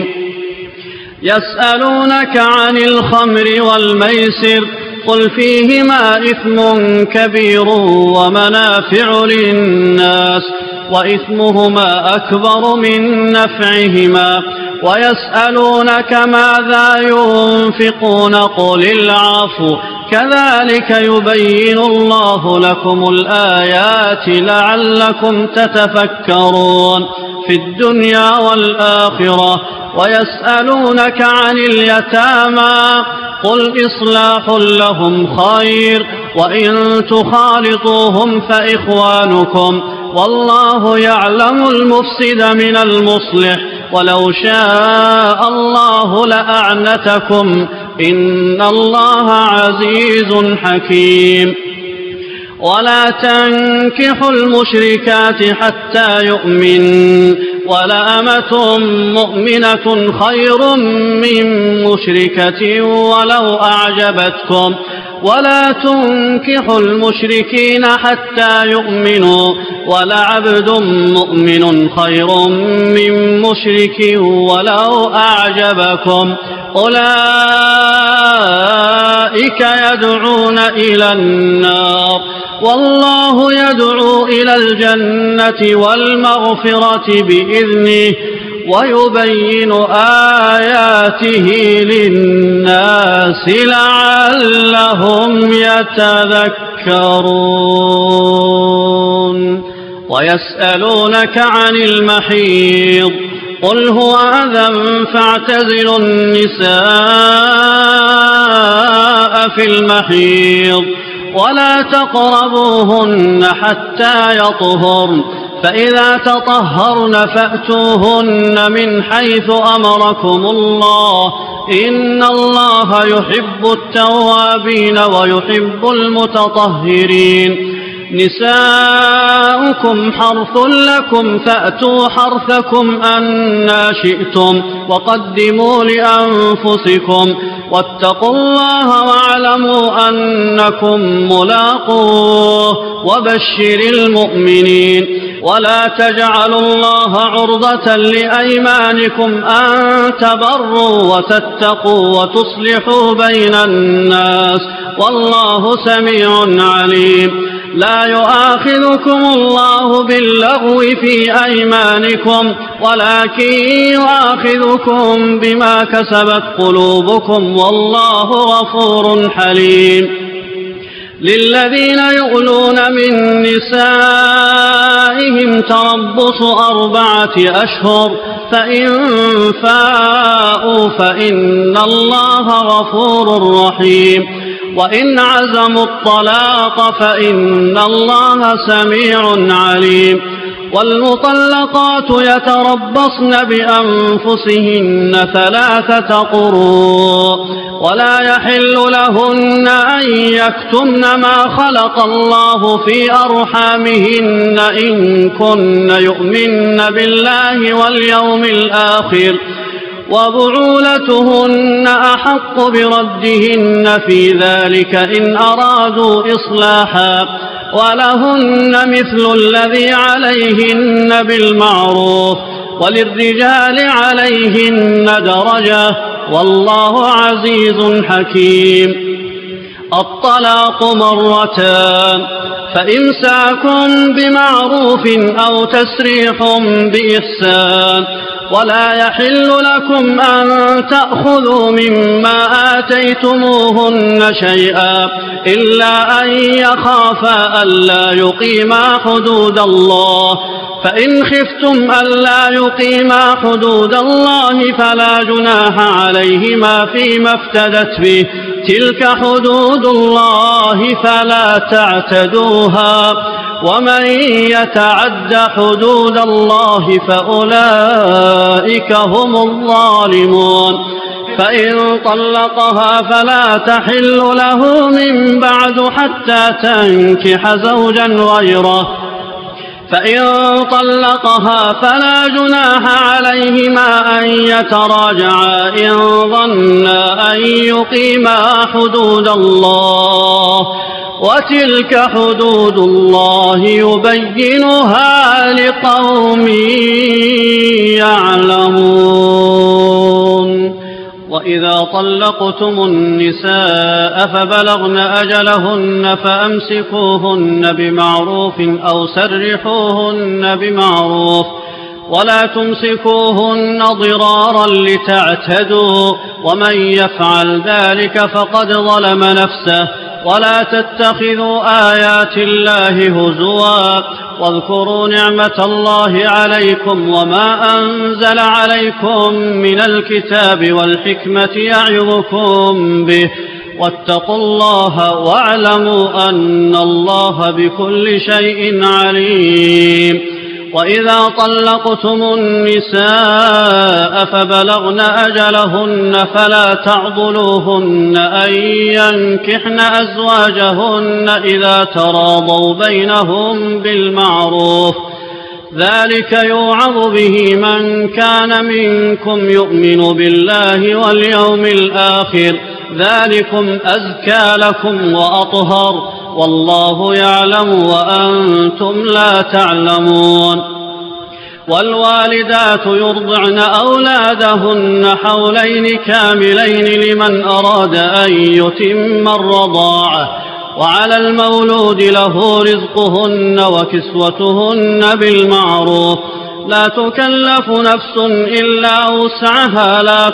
يسألونك عن الخمر والميسر قل فيهما إثم كبير ومنافع للناس وإثمهما أكبر من نفعهما ويسألونك ماذا ينفقون قل العفو كذلك يبين الله لكم الآيات لعلكم تتفكرون في الدنيا والآخرة. ويسألونك عن اليتامى قل إصلاح لهم خير وإن تخالطوهم فإخوانكم والله يعلم المفسد من المصلح ولو شاء الله لأعنتكم إن الله عزيز حكيم. ولا تنكحوا المشركات حتى يؤمن ولأمة مؤمنة خير من مشركة ولو أعجبتكم ولا تنكحوا المشركين حتى يؤمنوا ولعبد مؤمن خير من مشرك ولو أعجبكم أولئك يدعون إلى النار والله يدعو إلى الجنة والمغفرة بإذنه ويبين آياته للناس لعلهم يتذكرون ويسألونك عن المحيض قل هو أذى فاعتزلوا النساء في المحيض ولا تقربوهن حتى يطهرن فإذا تطهرن فأتوهن من حيث أمركم الله إن الله يحب التوابين ويحب المتطهرين نساؤكم حرث لكم فأتوا حرثكم أنى شئتم وقدموا لأنفسكم واتقوا الله واعلموا أنكم ملاقوه وبشر المؤمنين ولا تجعلوا الله عرضة لأيمانكم أن تبروا وتتقوا وتصلحوا بين الناس والله سميع عليم لا يؤاخذكم الله باللغو في أيمانكم ولكن يؤاخذكم بما كسبت قلوبكم والله غفور حليم للذين يؤلون من نسائهم تربص أربعة أشهر فإن فاءوا فإن الله غفور رحيم وإن عزموا الطلاق فإن الله سميع عليم والمطلقات يتربصن بأنفسهن ثلاثة قروء ولا يحل لهن أن يكتمن ما خلق الله في أرحامهن إن كن يؤمن بالله واليوم الآخر وبعولتهن أحق بردهن في ذلك إن أرادوا إصلاحا ولهن مثل الذي عليهن بالمعروف وللرجال عليهن درجة والله عزيز حكيم الطلاق مرتان فإمساك بمعروف أو تسريح بإحسان ولا يحل لكم أن تأخذوا مما آتيتموهن شيئا إلا أن يخافا ألا يقيما حدود الله فإن خفتم ألا يقيما حدود الله فلا جناح عليهما فيما افتدت به تلك حدود الله فلا تعتدوها ومن يتعد حدود الله فأولئك هم الظالمون فإن طلقها فلا تحل له من بعد حتى تنكح زوجا غيره فإن طلقها فلا جناح عليهما أن يتراجعا إن ظنا أن يقيما حدود الله وتلك حدود الله يبينها لقوم يعلمون وإذا طلقتم النساء فبلغن أجلهن فأمسكوهن بمعروف أو سرحوهن بمعروف ولا تمسكوهن ضرارا لتعتدوا ومن يفعل ذلك فقد ظلم نفسه ولا تتخذوا آيات الله هزوا واذكروا نعمة الله عليكم وما أنزل عليكم من الكتاب والحكمة يعظكم به واتقوا الله واعلموا أن الله بكل شيء عليم وإذا طلقتم النساء فبلغن أجلهن فلا تعضلوهن أن ينكحن أزواجهن إذا تراضوا بينهم بالمعروف ذلك يوعظ به من كان منكم يؤمن بالله واليوم الآخر ذلكم أزكى لكم وأطهر والله يعلم وأنتم لا تعلمون. والوالدات يرضعن أولادهن حولين كاملين لمن أراد أن يتم الرضاعة، وعلى المولود له رزقهن وكسوتهن بالمعروف، لا تكلف نفس إلا وسعها، لا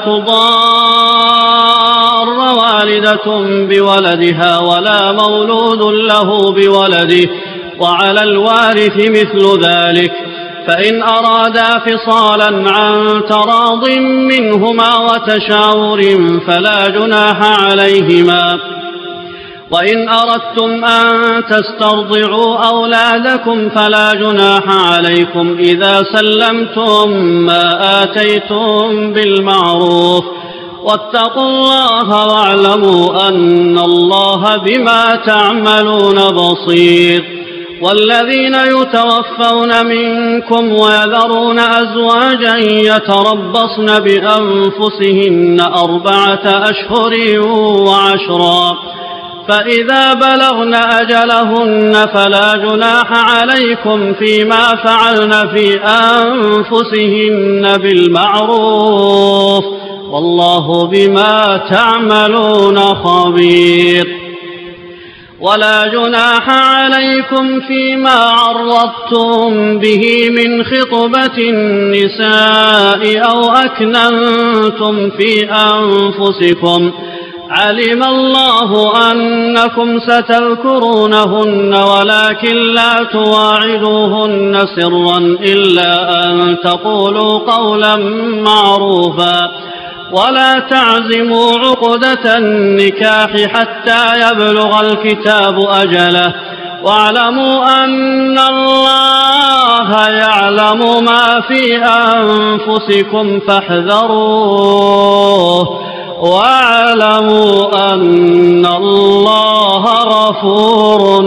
تضار والدة بولدها ولا مولود له بولده، وعلى الوارث مثل ذلك، فإن أرادا فصالا عن تراض منهما وتشاور فلا جناح عليهما. وإن أردتم أن تسترضعوا أولادكم فلا جناح عليكم إذا سلمتم ما آتيتم بالمعروف، واتقوا الله واعلموا أن الله بما تعملون بصير. والذين يتوفون منكم ويذرون أزواجا يتربصن بأنفسهن أربعة أشهر وعشرا، فإذا بلغن أجلهن فلا جناح عليكم فيما فعلن في أنفسهن بالمعروف، والله بما تعملون خبير. ولا جناح عليكم فيما عرضتم به من خطبة النساء أو أكننتم في أنفسكم، علم الله أنكم ستذكرونهن ولكن لا تواعدوهن سرا إلا أن تقولوا قولا معروفا، ولا تعزموا عقدة النكاح حتى يبلغ الكتاب أجله، واعلموا أن الله يعلم ما في أنفسكم فاحذروه، واعلموا أن الله غفور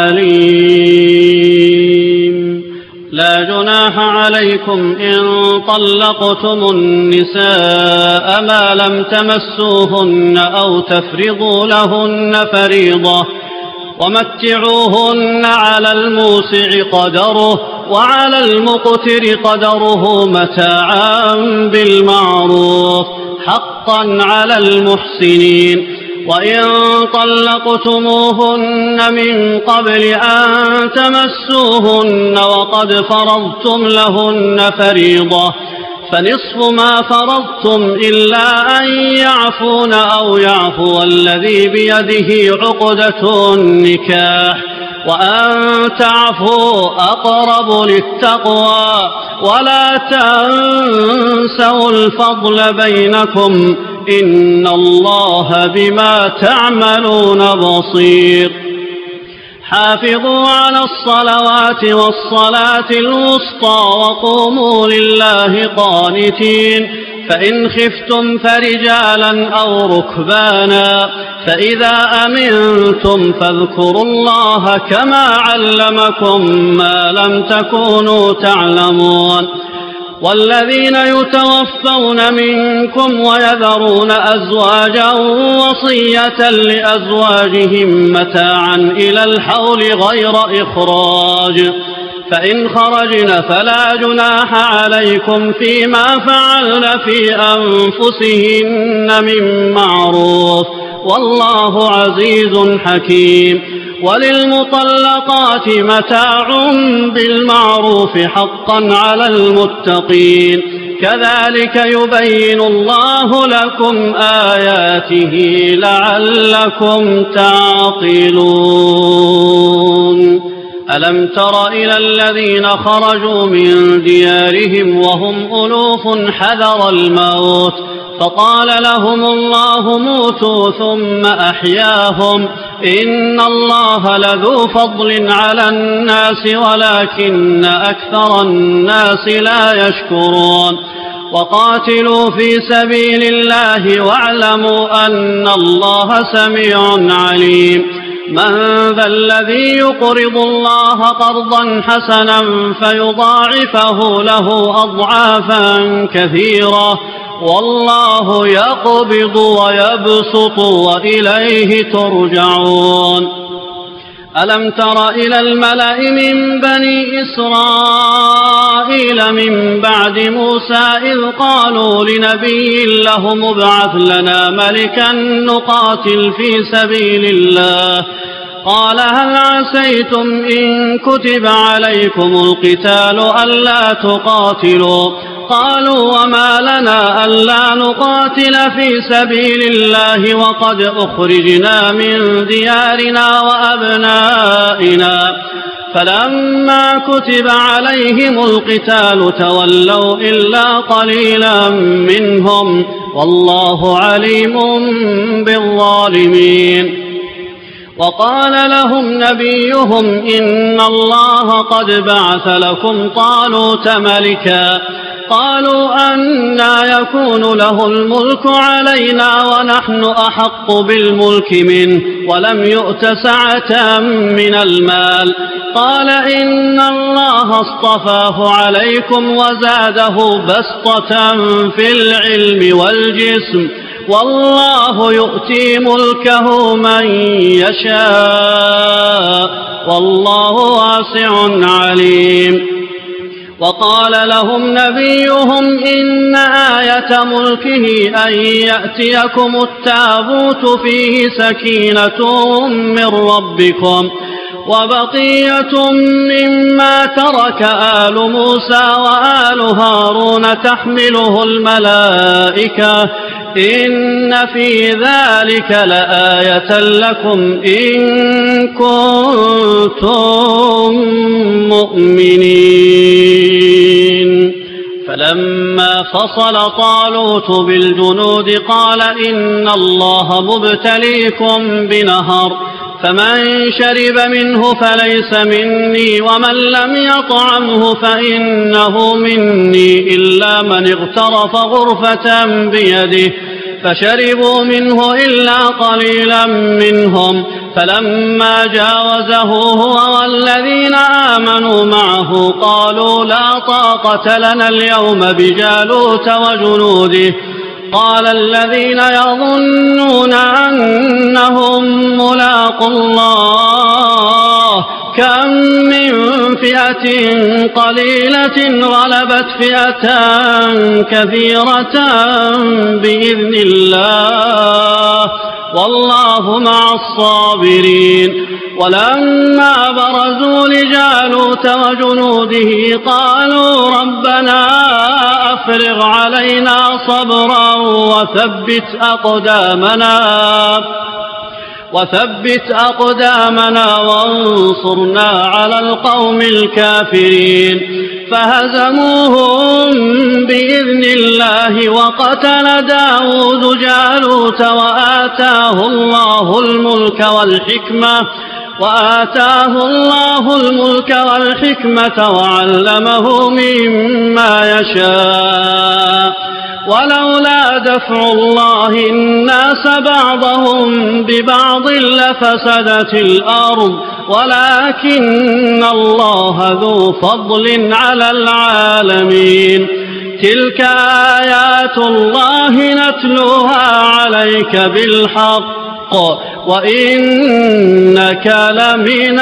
حليم. لا جناح عليكم إن طلقتم النساء ما لم تمسوهن أو تفرضوا لهن فريضة، ومتعوهن على الموسع قدره وعلى المقتر قدره متاعا بالمعروف، حقا على المحسنين. وإن طلقتموهن من قبل أن تمسوهن وقد فرضتم لهن فريضة فنصف ما فرضتم إلا أن يعفون أو يعفو الذي بيده عقدة النكاح، وأن تعفوا أقرب للتقوى، ولا تنسوا الفضل بينكم إن الله بما تعملون بصير. حافظوا على الصلوات والصلاة الوسطى وقوموا لله قانتين، فإن خفتم فرجالا أو ركبانا، فإذا أمنتم فاذكروا الله كما علمكم ما لم تكونوا تعلمون. والذين يتوفون منكم ويذرون أزواجا وصية لأزواجهم متاعا إلى الحول غير إخراج، فإن خرجن فلا جناح عليكم فيما فعلن في أنفسهن من معروف، والله عزيز حكيم. وللمطلقات متاع بالمعروف حقا على المتقين، كذلك يبين الله لكم آياته لعلكم تعقلون. ألم تر إلى الذين خرجوا من ديارهم وهم ألوف حذر الموت فقال لهم الله موتوا ثم أحياهم، إن الله لذو فضل على الناس ولكن أكثر الناس لا يشكرون. وقاتلوا في سبيل الله واعلموا أن الله سميع عليم. من ذا الذي يقرض الله قرضا حسنا فيضاعفه له أضعافا كثيرة والله يقبض ويبسط وإليه ترجعون. ألم تر إلى الملأ من بني إسرائيل من بعد موسى إذ قالوا لنبي لهم ابعث لنا ملكا نقاتل في سبيل الله قال هل عسيتم إن كتب عليكم القتال ألا تقاتلوا قالوا وما لنا ألا نقاتل في سبيل الله وقد أخرجنا من ديارنا وأبنائنا فلما كتب عليهم القتال تولوا إلا قليلا منهم والله عليم بالظالمين. وقال لهم نبيهم إن الله قد بعث لكم طالوت ملكا قالوا أنى يكون له الملك علينا ونحن أحق بالملك منه ولم يؤت سعة من المال قال إن الله اصطفاه عليكم وزاده بسطة في العلم والجسم والله يؤتي ملكه من يشاء والله واسع عليم. وقال لهم نبيهم إن آية ملكه أن يأتيكم التابوت فيه سكينة من ربكم وبقية مما ترك آل موسى وآل هارون تحمله الملائكة إن في ذلك لآية لكم إن كنتم مؤمنين. فلما فصل طالوت بالجنود قال إن الله مبتليكم بنهر فمن شرب منه فليس مني ومن لم يطعمه فإنه مني إلا من اغترف غرفة بيده فشربوا منه إلا قليلا منهم فلما جاوزه هو والذين آمنوا معه قالوا لا طاقة لنا اليوم بجالوت وجنوده قال الذين يظنون أنهم ملاقوا الله كم من فئة قليلة غلبت فئة كثيرة بإذن الله والله مع الصابرين. ولما برزوا لجالوت وجنوده قالوا ربنا أفرغ علينا صبرا وثبت أقدامنا وثبت أقدامنا وانصرنا على القوم الكافرين فهزموهم بإذن الله وقتل داود جالوت وآتاه الله الملك والحكمة وآتاه الله الملك والحكمة وعلمه مما يشاء ولولا دفع الله الناس بعضهم ببعض لفسدت الأرض ولكن الله ذو فضل على العالمين. تلك آيات الله نتلوها عليك بالحق وإنك لمن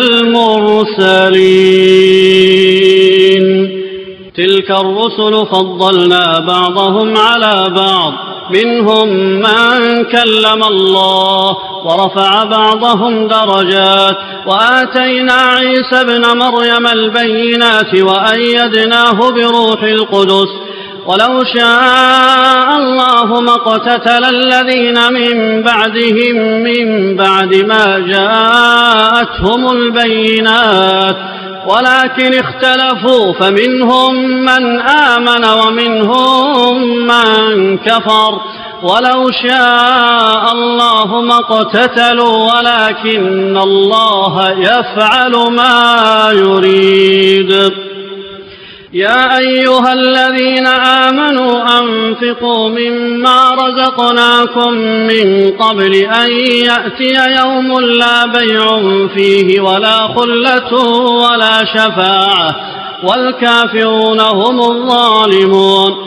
المرسلين. تلك الرسل فضلنا بعضهم على بعض منهم من كلم الله ورفع بعضهم درجات وآتينا عيسى ابن مريم البينات وأيدناه بروح القدس ولو شاء الله ما اقتتل الذين من بعدهم من بعد ما جاءتهم البينات ولكن اختلفوا فمنهم من آمن ومنهم من كفر ولو شاء الله ما اقتتلوا ولكن الله يفعل ما يريد. يا أيها الذين آمنوا أنفقوا مما رزقناكم من قبل أن يأتي يوم لا بيع فيه ولا خلة ولا شفاعة والكافرون هم الظالمون.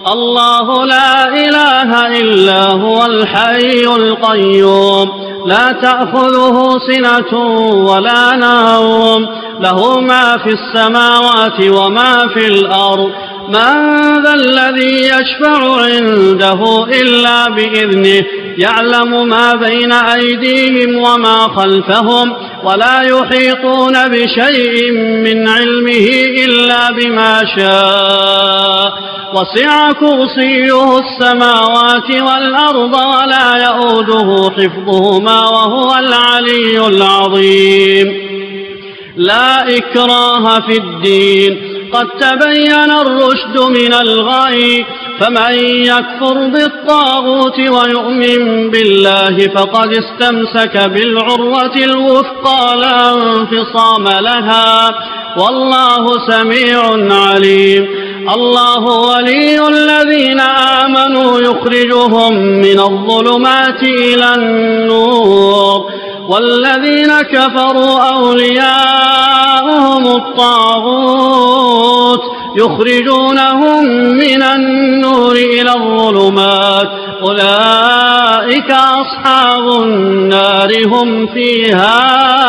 الله لا إله إلا هو الحي القيوم لا تأخذه سنة ولا نوم له ما في السماوات وما في الأرض من ذا الذي يشفع عنده إلا بإذنه يعلم ما بين أيديهم وما خلفهم ولا يحيطون بشيء من علمه إلا بما شاء وسع كرسيه السماوات والأرض ولا يؤوده حفظهما وهو العلي العظيم لا إكراه في الدين قد تبين الرشد من الغي فمن يكفر بالطاغوت ويؤمن بالله فقد استمسك بالعروة الوثقى لا انفصام لها والله سميع عليم الله ولي الذين آمنوا يخرجهم من الظلمات إلى النور والذين كفروا أولياؤهم الطاغوت يخرجونهم من النور إلى الظلمات أولئك أصحاب النار هم فيها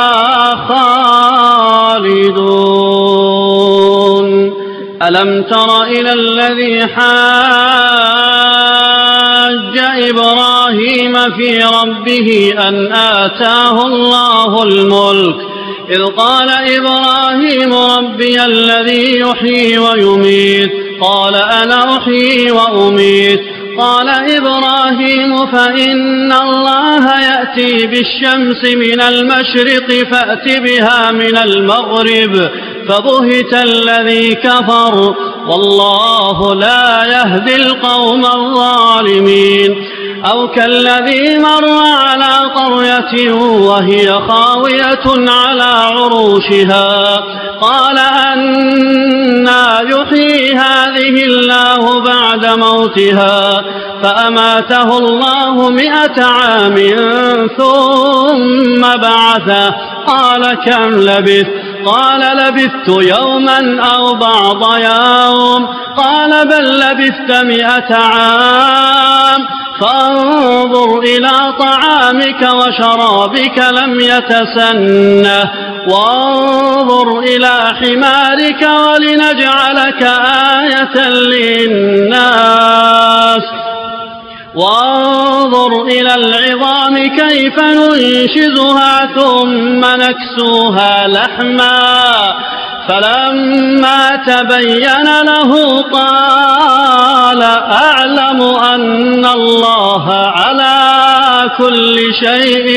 خالدون ألم تر إلى الذي حاج إبراهيم في ربه أن آتاه الله الملك إذ قال إبراهيم ربي الذي يحيي ويميت قال أنا أحيي وأميت قال إبراهيم فإن الله يأتي بالشمس من المشرق فأت بها من المغرب فبهت الذي كفر والله لا يهدي القوم الظالمين أو كالذي مر على قرية وهي خاوية على عروشها قال أنى يحيي هذه الله بعد موتها فأماته الله مئة عام ثم بعثه قال كم لبثت قال لبثت يوما أو بعض يوم قال بل لبثت مئة عام فانظر إلى طعامك وشرابك لم يتسنه وانظر إلى حمارك ولنجعلك آية للناس وانظر إلى العظام كيف ننشزها ثم نكسوها لحما فلما تبين له قال أعلم أن الله على كل شيء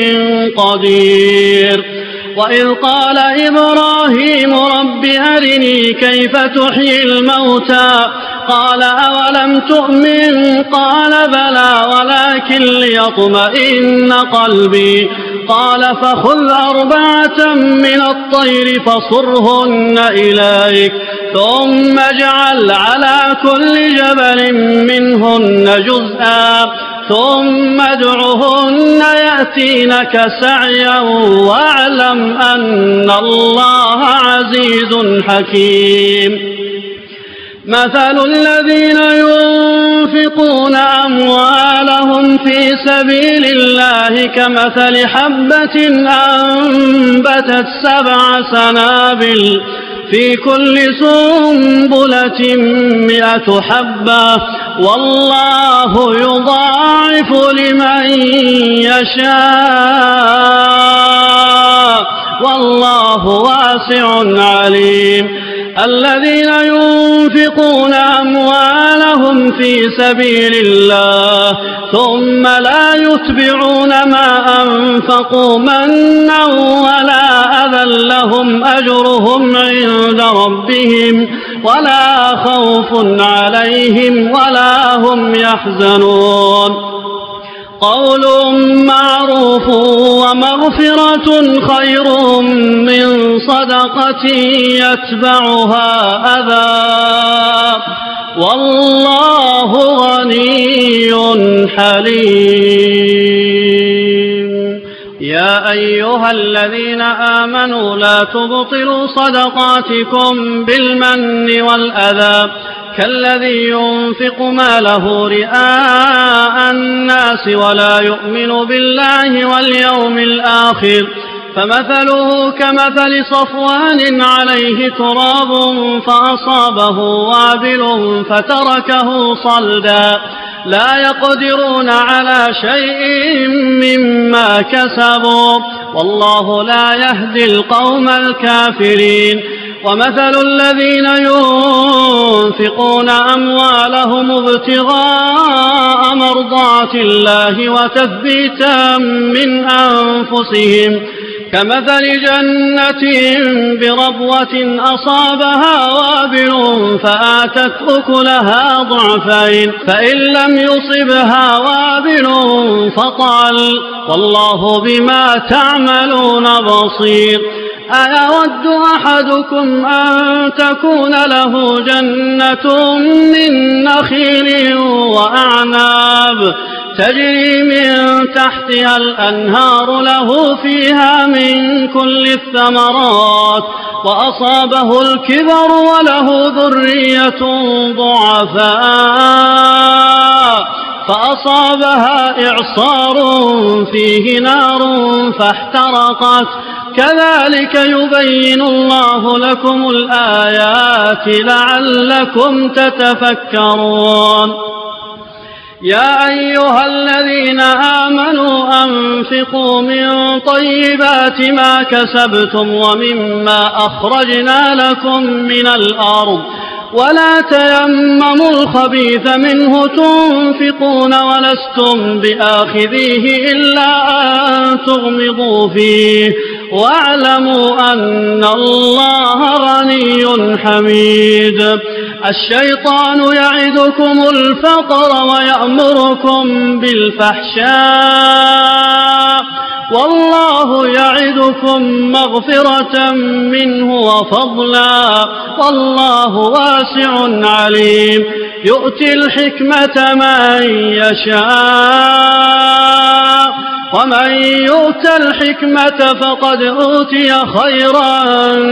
قدير وإذ قال إبراهيم رب أرني كيف تحيي الموتى قال أولم تؤمن قال بلى ولكن ليطمئن قلبي قال فخذ أربعة من الطير فصرهن إليك ثم اجعل على كل جبل منهن جزءا ثم ادعهن يأتينك سعيا واعلم أن الله عزيز حكيم مثل الذين ينفقون أموالهم في سبيل الله كمثل حبة أنبتت سبع سنابل في كل سنبلة مئة حبة والله يضاعف لمن يشاء والله واسع عليم الذين ينفقون أموالهم في سبيل الله ثم لا يتبعون ما أنفقوا منا ولا أذى لهم أجرهم عند ربهم ولا خوف عليهم ولا هم يحزنون قول معروف ومغفرة خير من صدقة يتبعها أذى والله غني حليم يا أيها الذين آمنوا لا تبطلوا صدقاتكم بالمن والأذى كالذي ينفق ماله رئاء الناس ولا يؤمن بالله واليوم الآخر فمثله كمثل صفوان عليه تراب فأصابه وابل فتركه صلدا لا يقدرون على شيء مما كسبوا والله لا يهدي القوم الكافرين ومثل الذين ينفقون أموالهم ابتغاء مرضات الله وتثبيتا من أنفسهم كمثل جنة بربوة أصابها وابل فآتت أكلها ضعفين فإن لم يصبها وابل فطل والله بما تعملون بصير أيود أحدكم أن تكون له جنة من نخيل وأعناب تجري من تحتها الأنهار له فيها من كل الثمرات وأصابه الكبر وله ذرية ضعفاء فأصابها إعصار فيه نار فاحترقت كذلك يبين الله لكم الآيات لعلكم تتفكرون يا أيها الذين آمنوا أنفقوا من طيبات ما كسبتم ومما أخرجنا لكم من الأرض ولا تيمموا الخبيث منه تنفقون ولستم بآخذيه إلا أن تغمضوا فيه واعلموا أن الله غني حميد الشيطان يعدكم الفقر ويأمركم بالفحشاء والله يعدكم مغفرة منه وفضلا والله واسع عليم يؤتي الحكمة من يشاء ومن يؤت الحكمة فقد أوتي خيرا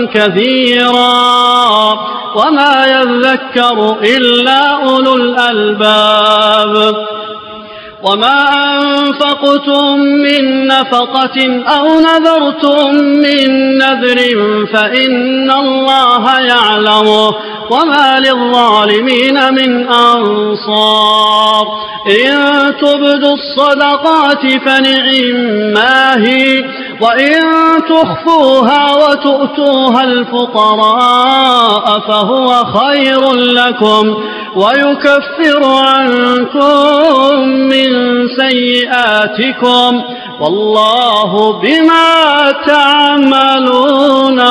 كثيرا وما يذكر إلا أولو الألباب وما أنفقتم من نفقة أو نذرتم من نذر فإن الله يعلمه وما للظالمين من أنصار إن تبدوا الصدقات فنعما هي وإن تخفوها وتؤتوها الفقراء فهو خير لكم ويكفر عنكم من سيئاتكم والله بما تعملون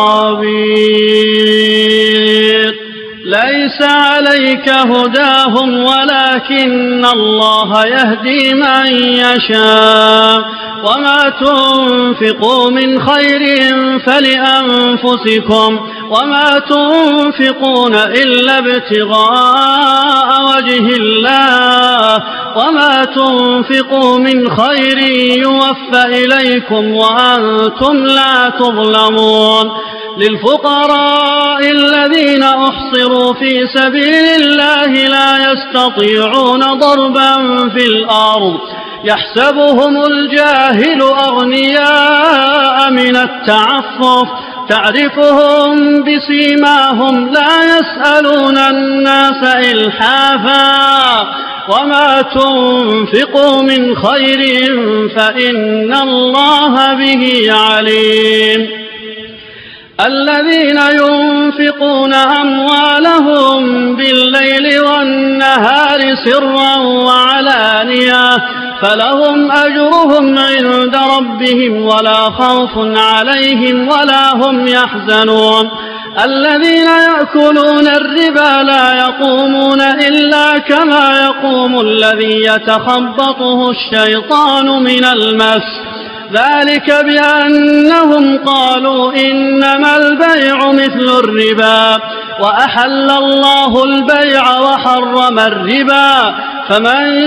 خبير ليس عليك هداهم ولكن الله يهدي من يشاء وما تنفقوا من خير فلأنفسكم وما تنفقون إلا ابتغاء وجه الله وما تنفقوا من خير يوفى إليكم وأنتم لا تظلمون للفقراء الذين أحصروا في سبيل الله لا يستطيعون ضربا في الأرض يحسبهم الجاهل أغنياء من التعفف تعرفهم بسيماهم لا يسألون الناس إلحافا وما تنفقوا من خير فإن الله به عليم الذين ينفقون أموالهم بالليل والنهار سرا وعلانية فلهم أجرهم عند ربهم ولا خوف عليهم ولا هم يحزنون الذين يأكلون الربا لا يقومون إلا كما يقوم الذي يتخبطه الشيطان من المس ذلك بأنهم قالوا إنما البيع مثل الربا وأحل الله البيع وحرم الربا فمن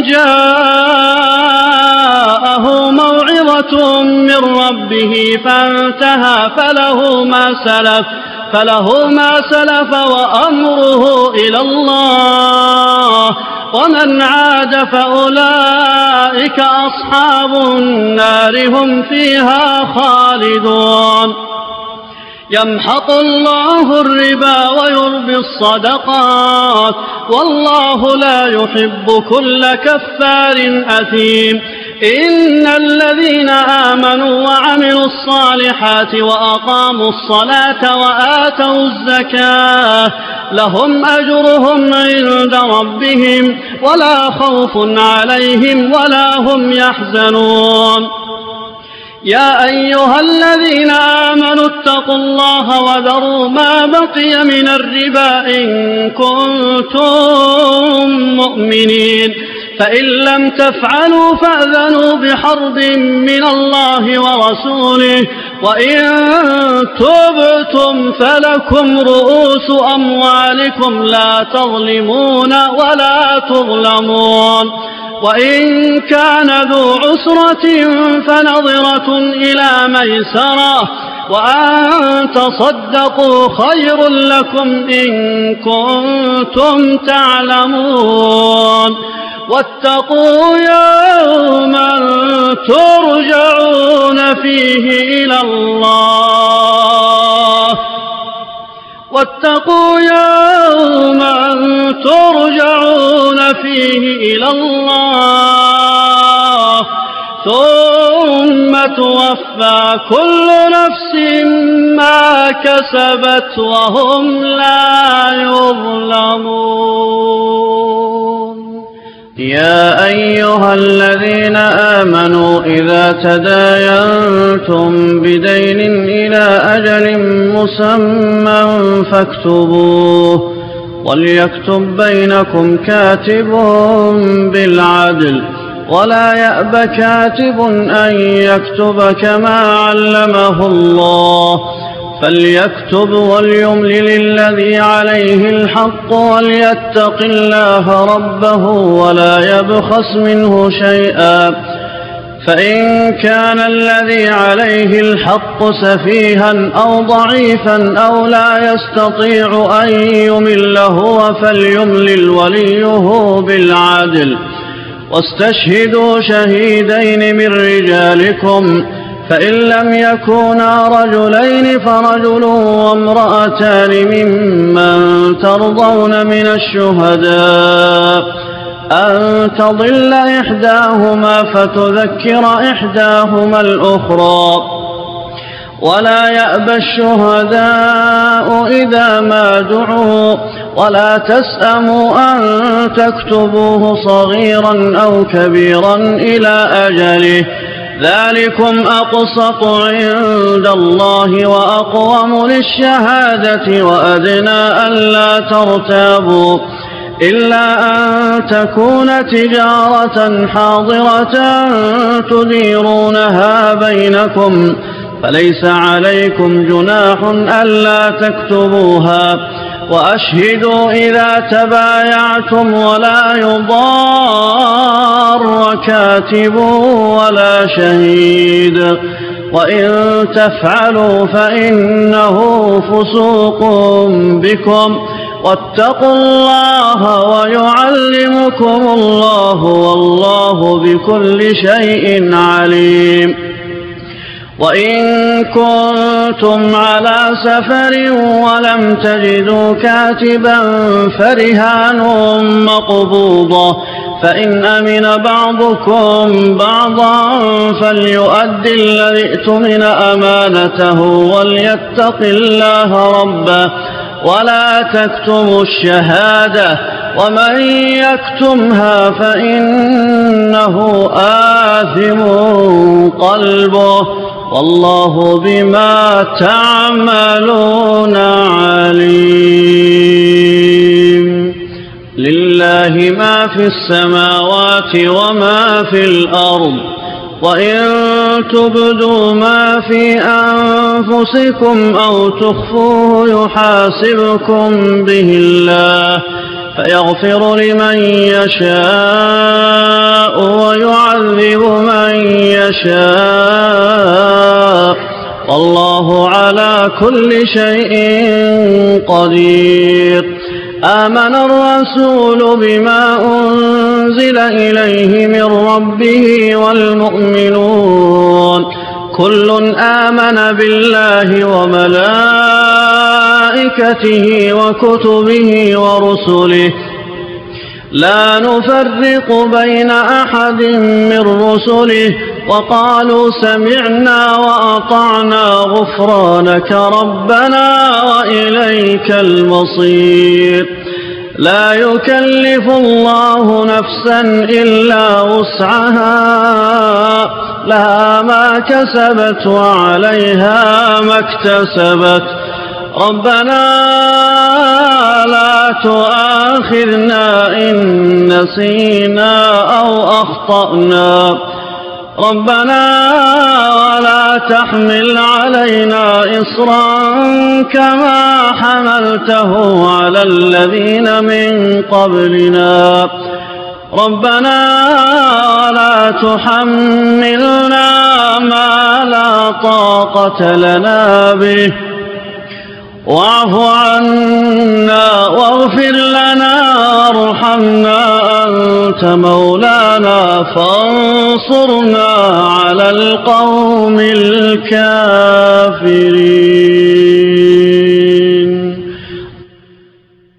جاءه موعظة من ربه فانتهى فله ما سلف فله ما سلف وأمره إلى الله، ومن عاد فأولئك أصحاب النار هم فيها خالدون. يمحق الله الربا ويربي الصدقات، والله لا يحب كل كفار أثيم. إن الذين آمنوا وعملوا الصالحات وأقاموا الصلاة وآتوا الزكاة لهم أجرهم عند ربهم ولا خوف عليهم ولا هم يحزنون. يا أيها الذين آمنوا اتقوا الله وذروا ما بقي من الربا إن كنتم مؤمنين، فإن لم تفعلوا فأذنوا بحرب من الله ورسوله، وإن تبتم فلكم رؤوس أموالكم لا تظلمون ولا تظلمون. وإن كان ذو عسرة فنظرة إلى ميسرة، وأن تصدقوا خير لكم إن كنتم تعلمون. واتقوا يوما ترجعون فيه إلى الله واتقوا يوما ترجعون فيه إلى الله ثم توفى كل نفس ما كسبت وهم لا يظلمون. يا أيها الذين آمنوا إذا تداينتم بدين إلى أجل مسمى فاكتبوه، وليكتب بينكم كاتب بالعدل، ولا يأب كاتب أن يكتب كما علمه الله، فليكتب وليملل الذي عليه الحق وليتق الله ربه ولا يبخس منه شيئا، فإن كان الذي عليه الحق سفيها أو ضعيفا أو لا يستطيع أن يمل هو فليملل وليه بالعدل، واستشهدوا شهيدين من رجالكم، فإن لم يكونا رجلين فرجل وامرأتان ممن ترضون من الشهداء أن تضل إحداهما فتذكر إحداهما الأخرى، ولا يأبى الشهداء إذا ما دعوا، ولا تسأموا أن تكتبوه صغيرا أو كبيرا إلى أجله، ذلكم أقسط عند الله وأقوم للشهادة وأدنى ألا ترتابوا، إلا أن تكون تجارة حاضرة تديرونها بينكم، فليس عليكم جناح ألا تكتبوها، وأشهدوا إذا تبايعتم ولا يضار كاتب ولا شهيد، وإن تفعلوا فإنه فسوق بكم، واتقوا الله ويعلمكم الله والله بكل شيء عليم. وإن كنتم على سفر ولم تجدوا كاتبا فرهان مقبوضة، فإن أمن بعضكم بعضا فليؤدي الذي ائتمن أمانته وليتق الله ربه ولا تكتموا الشهادة، ومن يكتمها فإنه آثم قلبه، والله بما تعملون عليم. لله ما في السماوات وما في الأرض، وإن تبدوا ما في أنفسكم أو تخفوه يحاسبكم به الله، فيغفر لمن يشاء ويعذب من يشاء، والله على كل شيء قدير. آمن الرسول بما أنزل إليه من ربه والمؤمنون كل آمن بالله وملائكته وكتبه ورسله لا نفرق بين أحد من رسله وقالوا سمعنا وأطعنا غفرانك ربنا وإليك المصير. لا يكلف الله نفسا إلا وسعها لها ما كسبت وعليها ما اكتسبت ربنا لا تؤاخذنا إن نسينا أو أخطأنا ربنا ولا تحمل علينا إصرا كما حملته على الذين من قبلنا ربنا ولا تحملنا ما لا طاقة لنا به واعف عنا واغفر لنا وارحمنا أنت مولانا فانصرنا على القوم الكافرين.